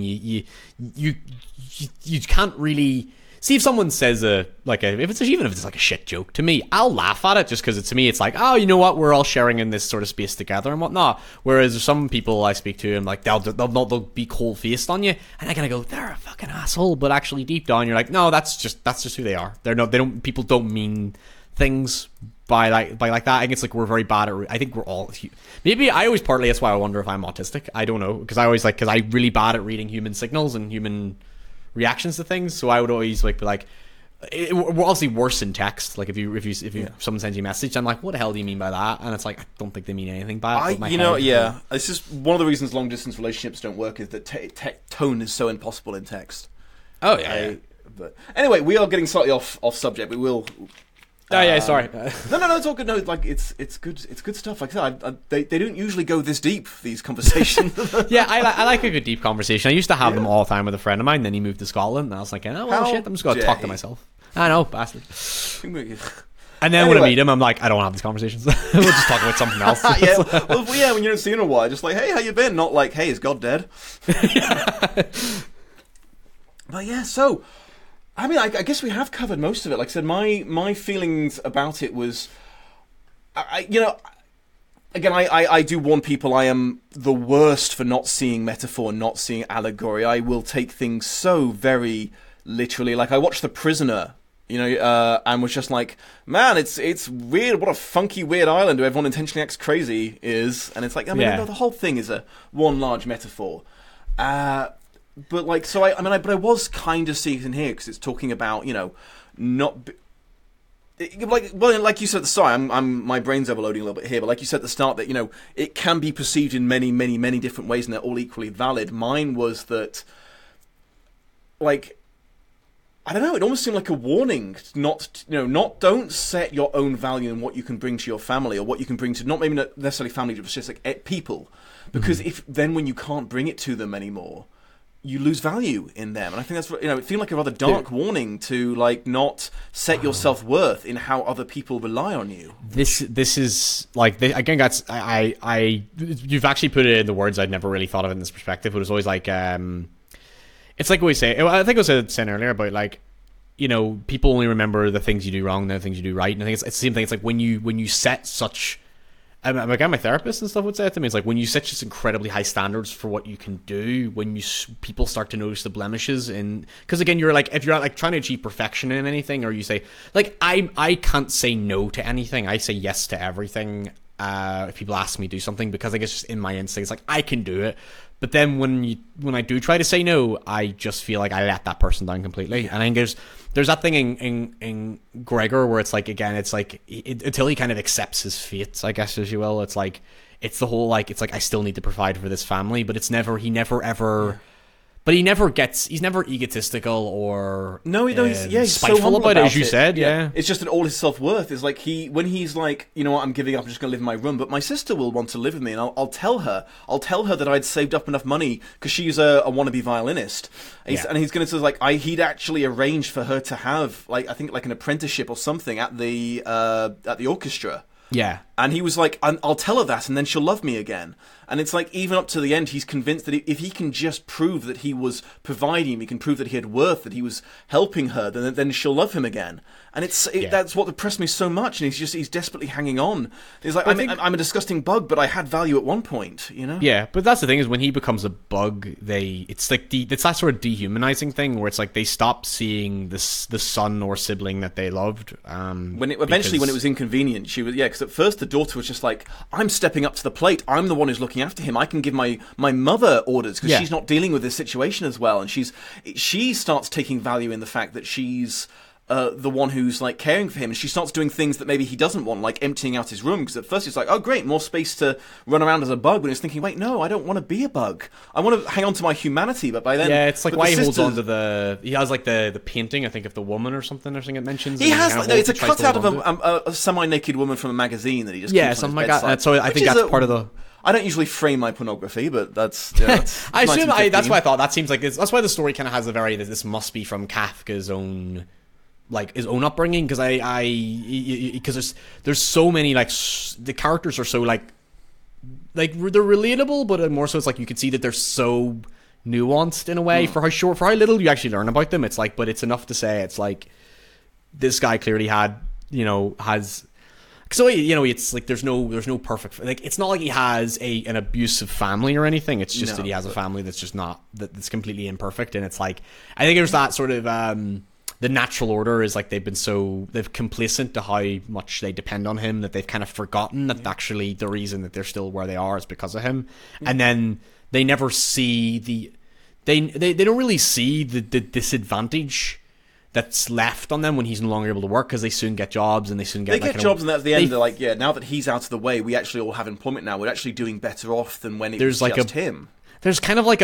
you can't really. See, if someone says even if it's like a shit joke, to me, I'll laugh at it, just because to me it's like, oh, you know what, we're all sharing in this sort of space together and whatnot. Whereas there's some people I speak to, and like they'll be cold faced on you, and I kind of go, they're a fucking asshole, but actually deep down you're like, no, that's just who they are. People don't mean things by that. I think it's like we're very bad at. I think we're all. Maybe I always partly that's why I wonder if I'm autistic. I don't know, because I always because I'm really bad at reading human signals and human reactions to things. So I would always like be like, we're obviously worse in text. Like if someone sends you a message, I'm like, what the hell do you mean by that? And it's like, I don't think they mean anything by it. It's just one of the reasons long distance relationships don't work is that tone is so impossible in text. Oh yeah. But anyway, we are getting slightly off subject. We will. Sorry. No, it's all good. No, like it's good stuff. Like I said, they don't usually go this deep, these conversations. Yeah, I like a good deep conversation. I used to have them all the time with a friend of mine. Then he moved to Scotland, and I was like, oh well, shit, I'm just gonna talk to myself. I know, bastard. And then when I meet him, I'm like, I don't want to have these conversations. We'll just talk about something else. When you don't see him in a while, just like, hey, how you been? Not like, hey, is God dead? But yeah, so. I mean, I guess we have covered most of it. Like I said, my feelings about it was, again, I do warn people I am the worst for not seeing metaphor, not seeing allegory. I will take things so very literally. Like I watched The Prisoner, and was just like, man, it's weird. What a funky, weird island where everyone intentionally acts crazy is. And it's like, the whole thing is one large metaphor. But like, so but I was kind of seeing it in here because it's talking about, not like you said at the start. My brain's overloading a little bit here, but like you said at the start that it can be perceived in many, many, many different ways, and they're all equally valid. Mine was that, like, I don't know. It almost seemed like a warning, don't set your own value in what you can bring to your family or what you can bring to not necessarily family, but just like people, because if then when you can't bring it to them anymore, you lose value in them. And I think that's, it feels like a rather dark warning to like not set your self-worth in how other people rely on you. This is like, again, that's, you've actually put it in the words I'd never really thought of in this perspective. It was always like, it's like what we say, I think I was saying earlier about like, people only remember the things you do wrong, the things you do right. And I think it's the same thing. It's like when you set such, again, my therapist and stuff would say it to me. It's like when you set just incredibly high standards for what you can do, when people start to notice the blemishes, because again, you're like, if you're like trying to achieve perfection in anything, or you say like, I can't say no to anything. I say yes to everything. If people ask me to do something, because I guess just in my instincts, like I can do it. But then when I do try to say no, I just feel like I let that person down completely. And I think there's that thing in Gregor where it's like, again, it's like until he kind of accepts his fate, I guess, as you will. It's like, it's the whole like, it's like I still need to provide for this family, but he's never ever. But he's never egotistical or he's spiteful so about it, as you said. Yeah. It's just that all his self-worth is like when he's like, you know what, I'm giving up, I'm just going to live in my room, but my sister will want to live with me, and I'll tell her that I'd saved up enough money because she's a wannabe violinist, and he's going to like he'd actually arranged for her to have like I think like an apprenticeship or something at the orchestra. Yeah. And he was like, I'll tell her that, and then she'll love me again. And it's like, even up to the end, he's convinced that if he can just prove that he was providing, he can prove that he had worth, that he was helping her, then she'll love him again. And that's what depressed me so much. And he's desperately hanging on. He's like, I'm a disgusting bug, but I had value at one point, Yeah, but that's the thing is when he becomes a bug, it's that sort of dehumanizing thing where it's like they stop seeing the son or sibling that they loved. When it was inconvenient, she was because at first the daughter was just like, I'm stepping up to the plate. I'm the one who's looking after him. I can give my mother orders because she's not dealing with this situation as well. And she starts taking value in the fact that she's the one who's like caring for him, and she starts doing things that maybe he doesn't want, like emptying out his room, because at first he's like, oh great, more space to run around as a bug, when he's thinking, wait, no, I don't want to be a bug, I want to hang on to my humanity. But by then, it's like why he holds on to he has like the painting, I think, of the woman or something it mentions. He has it's a cutout of a semi-naked woman from a magazine that he just keeps something like that. So I think that's part of the. I don't usually frame my pornography, but that's I assume that's why I thought that seems like that's why the story kind of has a very this must be from Kafka's own, like his own upbringing, because because there's so many, like the characters are so like they're relatable, but more so it's like you can see that they're so nuanced in a way for how little you actually learn about them. It's like, but it's enough to say it's like this guy clearly has. So it's like there's no perfect, like it's not like he has an abusive family or anything. It's just that he has a family that's just not that's completely imperfect, and it's like I think there's that sort of the natural order is like they've complacent to how much they depend on him that they've kind of forgotten that actually the reason that they're still where they are is because of him. And then they never see they don't really see the disadvantage that's left on them when he's no longer able to work, because they soon get jobs and they soon get jobs, and at the end they're like, yeah, now that he's out of the way, we actually all have employment now. We're actually doing better off than when it was just him. There's kind of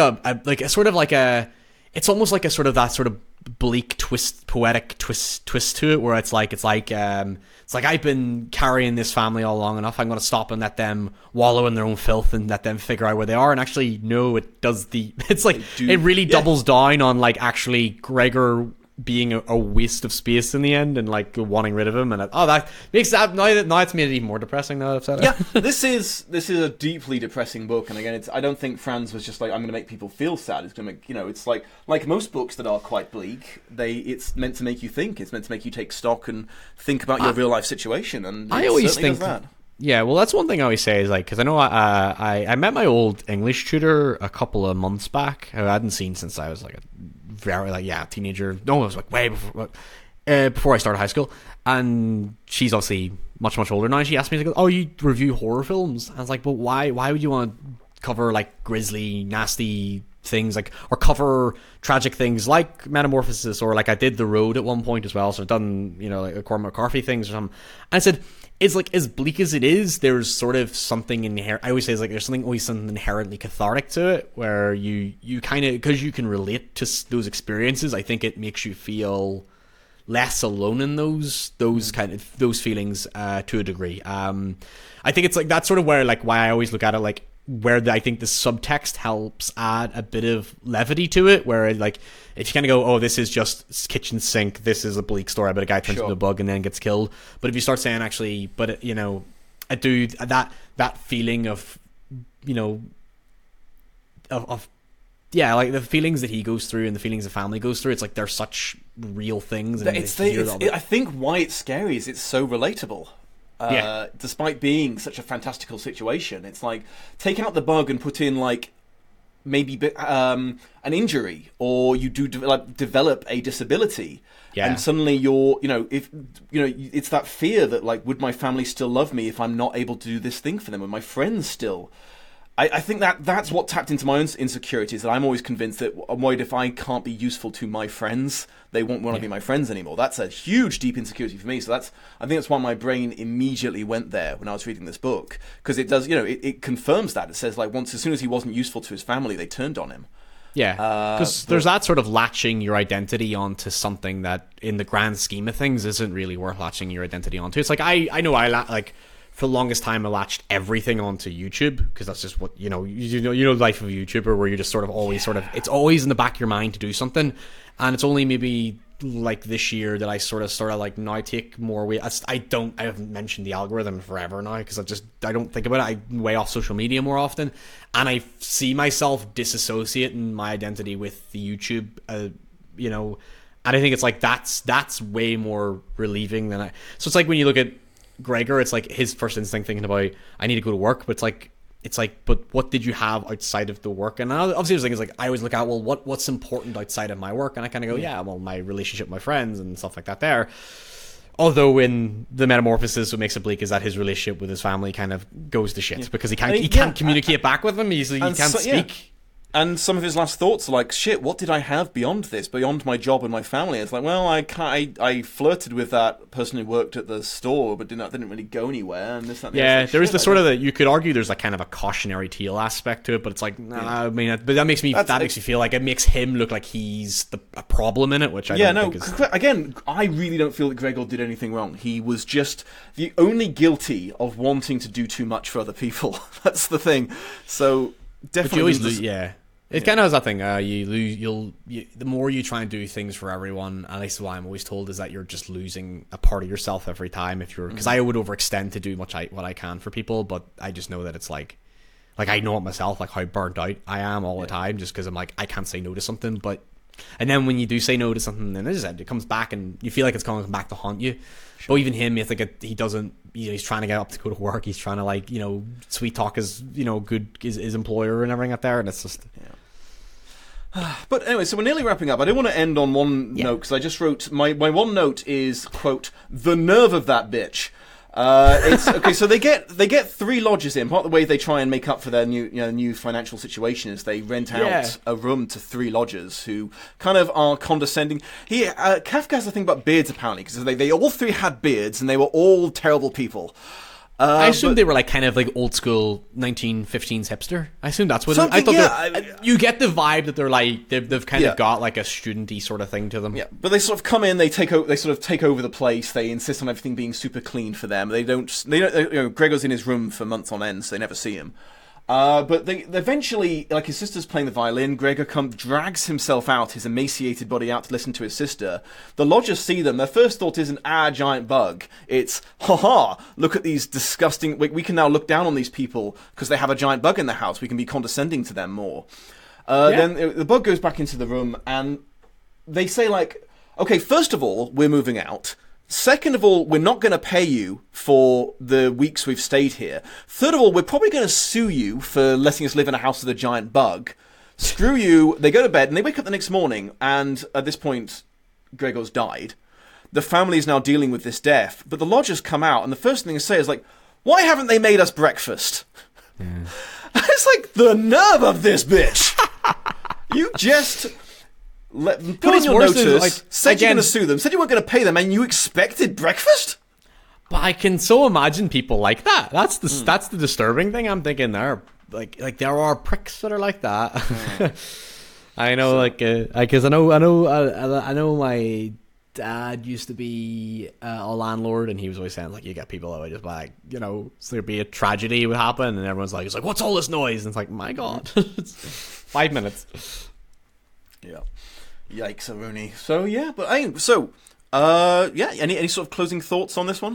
it's almost like a sort of that sort of bleak poetic twist to it, where it's like I've been carrying this family all long enough. I'm going to stop and let them wallow in their own filth and let them figure out where they are. And actually, no, it does it really doubles down on like actually Gregor being a waste of space in the end, and like wanting rid of him, and that makes that now it's made it even more depressing now that I've said it. Yeah, this is a deeply depressing book, and again, I don't think Franz was just like, I'm going to make people feel sad. It's going to make, it's like most books that are quite bleak. It's meant to make you think. It's meant to make you take stock and think about your real life situation, and I always think does that. Yeah, well, that's one thing I always say is like, because I know I met my old English tutor a couple of months back, who I hadn't seen since I was like a very teenager. No, it was like way before I started high school, and she's obviously much older now. She asked me, like, "Oh, you review horror films?" I was like, "But why would you want to cover like grisly, nasty things, like, or cover tragic things like Metamorphosis, or like I did The Road at one point as well, so I've done like a Cormac McCarthy things or something." And I said, it's like, as bleak as it is, there's sort of something inherent. I always say, it's like, there's always something inherently cathartic to it, where you kind of, because you can relate to those experiences, I think it makes you feel less alone in those feelings to a degree. I think it's like that's sort of where, like, why I always look at it, like, where I think the subtext helps add a bit of levity to it, where like if you kind of go, oh, this is just kitchen sink, this is a bleak story about a guy turns into a bug and then gets killed, but if you start saying actually, but a dude, that feeling of like the feelings that he goes through and the feelings the family goes through, it's like they're such real things, and I think why it's scary is it's so relatable. Despite being such a fantastical situation, it's like take out the bug and put in like maybe an injury, or you do develop a disability, and suddenly you're it's that fear that like, would my family still love me if I'm not able to do this thing for them, and my friends still. I think that's what tapped into my own insecurities, that I'm always convinced that I'm worried if I can't be useful to my friends, they won't want to be my friends anymore. That's a huge, deep insecurity for me. So I think that's why my brain immediately went there when I was reading this book, because it does, it confirms that. It says like as soon as he wasn't useful to his family, they turned on him. Yeah, because there's that sort of latching your identity onto something that, in the grand scheme of things, isn't really worth latching your identity onto. It's like I know for the longest time I latched everything onto YouTube, because that's just what the life of a YouTuber, where you're just sort of always it's always in the back of your mind to do something. And it's only maybe like this year that I sort of like now take more weight. I haven't mentioned the algorithm forever now, because I don't think about it. I'm way off social media more often, and I see myself disassociating my identity with the YouTube and I think it's like that's way more relieving than so it's like when you look at Gregor, it's like his first instinct thinking about, I need to go to work, but it's like, but what did you have outside of the work? And obviously the thing is, like, I always look at, well, what's important outside of my work, and I kind of go, well, my relationship with my friends and stuff like that there. Although in the Metamorphosis, what makes it bleak is that his relationship with his family kind of goes to shit, because he can't communicate back with them. He can't speak. And some of his last thoughts are like, shit, what did I have beyond this, beyond my job and my family? It's like, well, I flirted with that person who worked at the store, but didn't really go anywhere. And this, that, yeah, there is the sort of you could argue there's like kind of a cautionary tale aspect to it, but it's like, I mean, but that makes me feel like it makes him look like he's a problem in it, which I don't think is. Again, I really don't feel that Gregor did anything wrong. He was just the only guilty of wanting to do too much for other people. That's the thing. So definitely, it kind of has that thing. The more you try and do things for everyone, at least what I'm always told is that you're just losing a part of yourself every time. Because I would overextend to do what I can for people, but I just know that it's like I know it myself, like how burnt out I am all the time, just because I'm like, I can't say no to something. And then when you do say no to something, then it comes back, and you feel like it's coming back to haunt you. Sure. But even him, I think he doesn't. He's trying to get up to go to work. He's trying to sweet talk his his employer and everything out there, and it's just. But anyway, so we're nearly wrapping up. I do want to end on one note, because I just wrote, my one note is, quote, "the nerve of that bitch." It's okay. So they get 3 lodges in. Part of the way they try and make up for their new financial situation is they rent out a room to 3 lodgers who kind of are condescending. Kafka has a thing about beards apparently, because they all 3 had beards and they were all terrible people. I assumed they were like kind of like old school 1915s hipster. I assumed that's what I thought. You get the vibe that they're like they've kind of got like a studenty sort of thing to them. Yeah, but they sort of come in, they sort of take over the place. They insist on everything being super clean for them. They don't. Gregor's in his room for months on end, so they never see him. But they eventually, like his sister's playing the violin, Gregor drags himself out, his emaciated body out to listen to his sister. The lodgers see them. Their first thought isn't, giant bug. It's, ha, look at these disgusting... We can now look down on these people because they have a giant bug in the house. We can be condescending to them more. Then the bug goes back into the room and they say, like, okay, first of all, we're moving out. Second of all, we're not going to pay you for the weeks we've stayed here. Third of all, we're probably going to sue you for letting us live in a house with a giant bug. Screw you. They go to bed and they wake up the next morning, and at this point, Gregor's died. The family is now dealing with this death, but the lodgers come out, and the first thing they say is like, "Why haven't they made us breakfast?" It's like, the nerve of this bitch! You just... put in your notice, said you're going to sue them, said you weren't going to pay them, and you expected breakfast? But I can so imagine people like that. That's the disturbing thing. I'm thinking there, like there are pricks that are like that. I know, because I know my dad used to be a landlord, and he was always saying, like, you get people that would just like, so there'd be a tragedy would happen, and everyone's like, it's like, what's all this noise? And it's like, my God, it's 5 minutes. Yeah. Yikes, Rooney. So yeah, but any sort of closing thoughts on this one?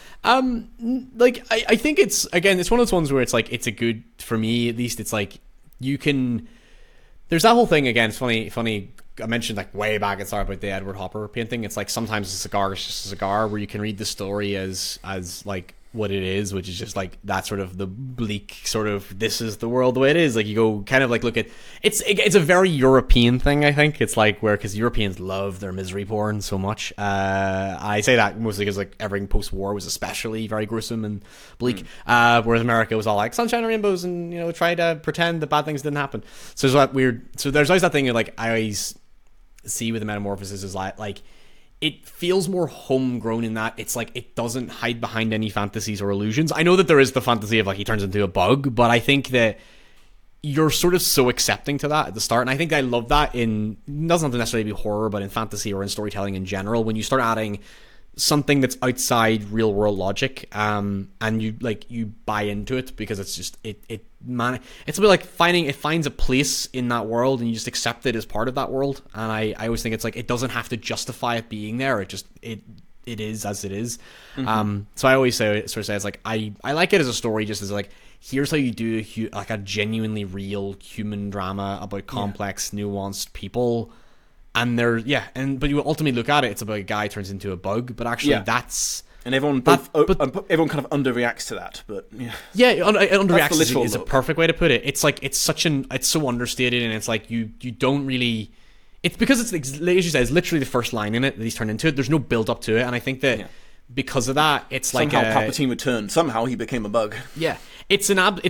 I think it's one of those ones where it's like, it's a good, for me at least, it's like you can. There's that whole thing again. It's funny. I mentioned like way back at start about the Edward Hopper painting. It's like sometimes a cigar is just a cigar, where you can read the story as like what it is, which is just like that sort of the bleak sort of, this is the world the way it is. Like you go kind of like look at it's a very European thing, I think. It's like because Europeans love their misery porn so much. I say that mostly because like everything post-war was especially very gruesome and bleak, whereas America was all like sunshine and rainbows and try to pretend that bad things didn't happen. So there's that weird. So there's always that thing of like I always see with the Metamorphosis is like it feels more homegrown in that it's like it doesn't hide behind any fantasies or illusions. I know that there is the fantasy of like he turns into a bug, but I think that you're sort of so accepting to that at the start, and I think I love that in, doesn't have to necessarily be horror, but in fantasy or in storytelling in general, when you start adding something that's outside real world logic, and you buy into it because it's just it's a bit like it finds a place in that world and you just accept it as part of that world. And I always think it's like it doesn't have to justify it being there. It is as it is. So I always say it's like I like it as a story, just as like, here's how you do like a genuinely real human drama about complex, nuanced people. And but you ultimately look at it, it's about a guy turns into a bug, but actually that's... And everyone kind of underreacts to that, but underreacts is a perfect way to put it. It's like it's so understated, and it's like you don't really. It's because it's as you said, it's literally the first line in it that he's turned into it. There's no build up to it, and I think that because of that, it's somehow like Palpatine returned. Somehow he became a bug. Yeah, it's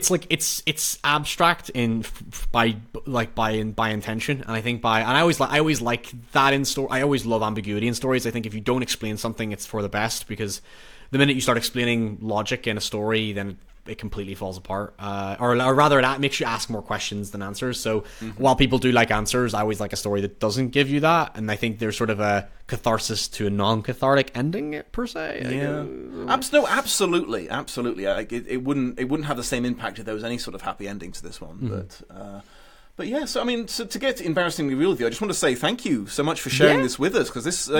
abstract by intention, and I think I always like that in story. I always love ambiguity in stories. I think if you don't explain something, it's for the best, because the minute you start explaining logic in a story, then it completely falls apart. Or rather, it makes you ask more questions than answers. So while people do like answers, I always like a story that doesn't give you that. And I think there's sort of a catharsis to a non-cathartic ending, per se. Yeah, absolutely. It wouldn't have the same impact if there was any sort of happy ending to this one. But yeah, so I mean, to get embarrassingly real with you, I just want to say thank you so much for sharing this with us, because this,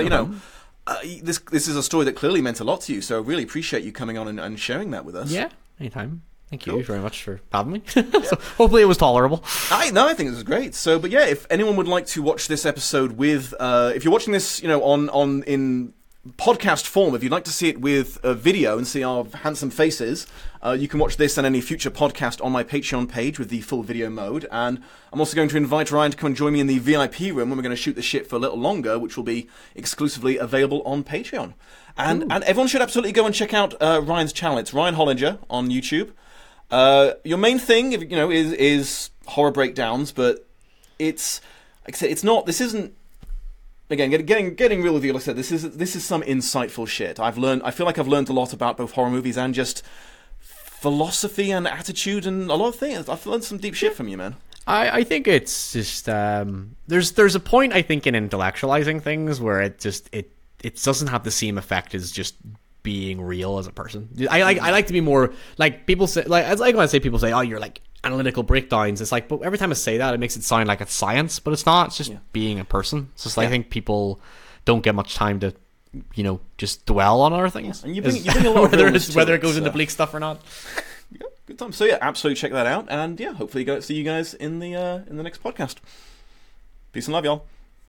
this is a story that clearly meant a lot to you. So I really appreciate you coming on and sharing that with us. Yeah. Anytime. Thank you very much for having me. So hopefully it was tolerable. I think this was great. So, but yeah, if anyone would like to watch this episode with, if you're watching this, on in podcast form, if you'd like to see it with a video and see our handsome faces, You can watch this and any future podcast on my Patreon page with the full video mode. And I'm also going to invite Ryan to come and join me in the VIP room when we're going to shoot the shit for a little longer, which will be exclusively available on Patreon. And everyone should absolutely go and check out Ryan's channel. It's Ryan Hollinger on YouTube. Your main thing, is horror breakdowns, but it's, like I said, it's not. This isn't. Again, getting real with you, like I said, this is some insightful shit. I feel like I've learned a lot about both horror movies and just philosophy and attitude and a lot of things. I've learned some deep shit from you, man. I think it's just there's a point, I think, in intellectualizing things where it doesn't have the same effect as just being real as a person. I like to be more like people say, like as like when I say people say, oh, you're like analytical breakdowns. It's like, but every time I say that, it makes it sound like it's science, but it's not. It's just being a person. It's just like, I think people don't get much time to, just dwell on other things. Yeah. And you bring a lot of whether it goes into bleak stuff or not. Yeah, good time. So yeah, absolutely check that out, and yeah, hopefully see you guys in the next podcast. Peace and love, y'all.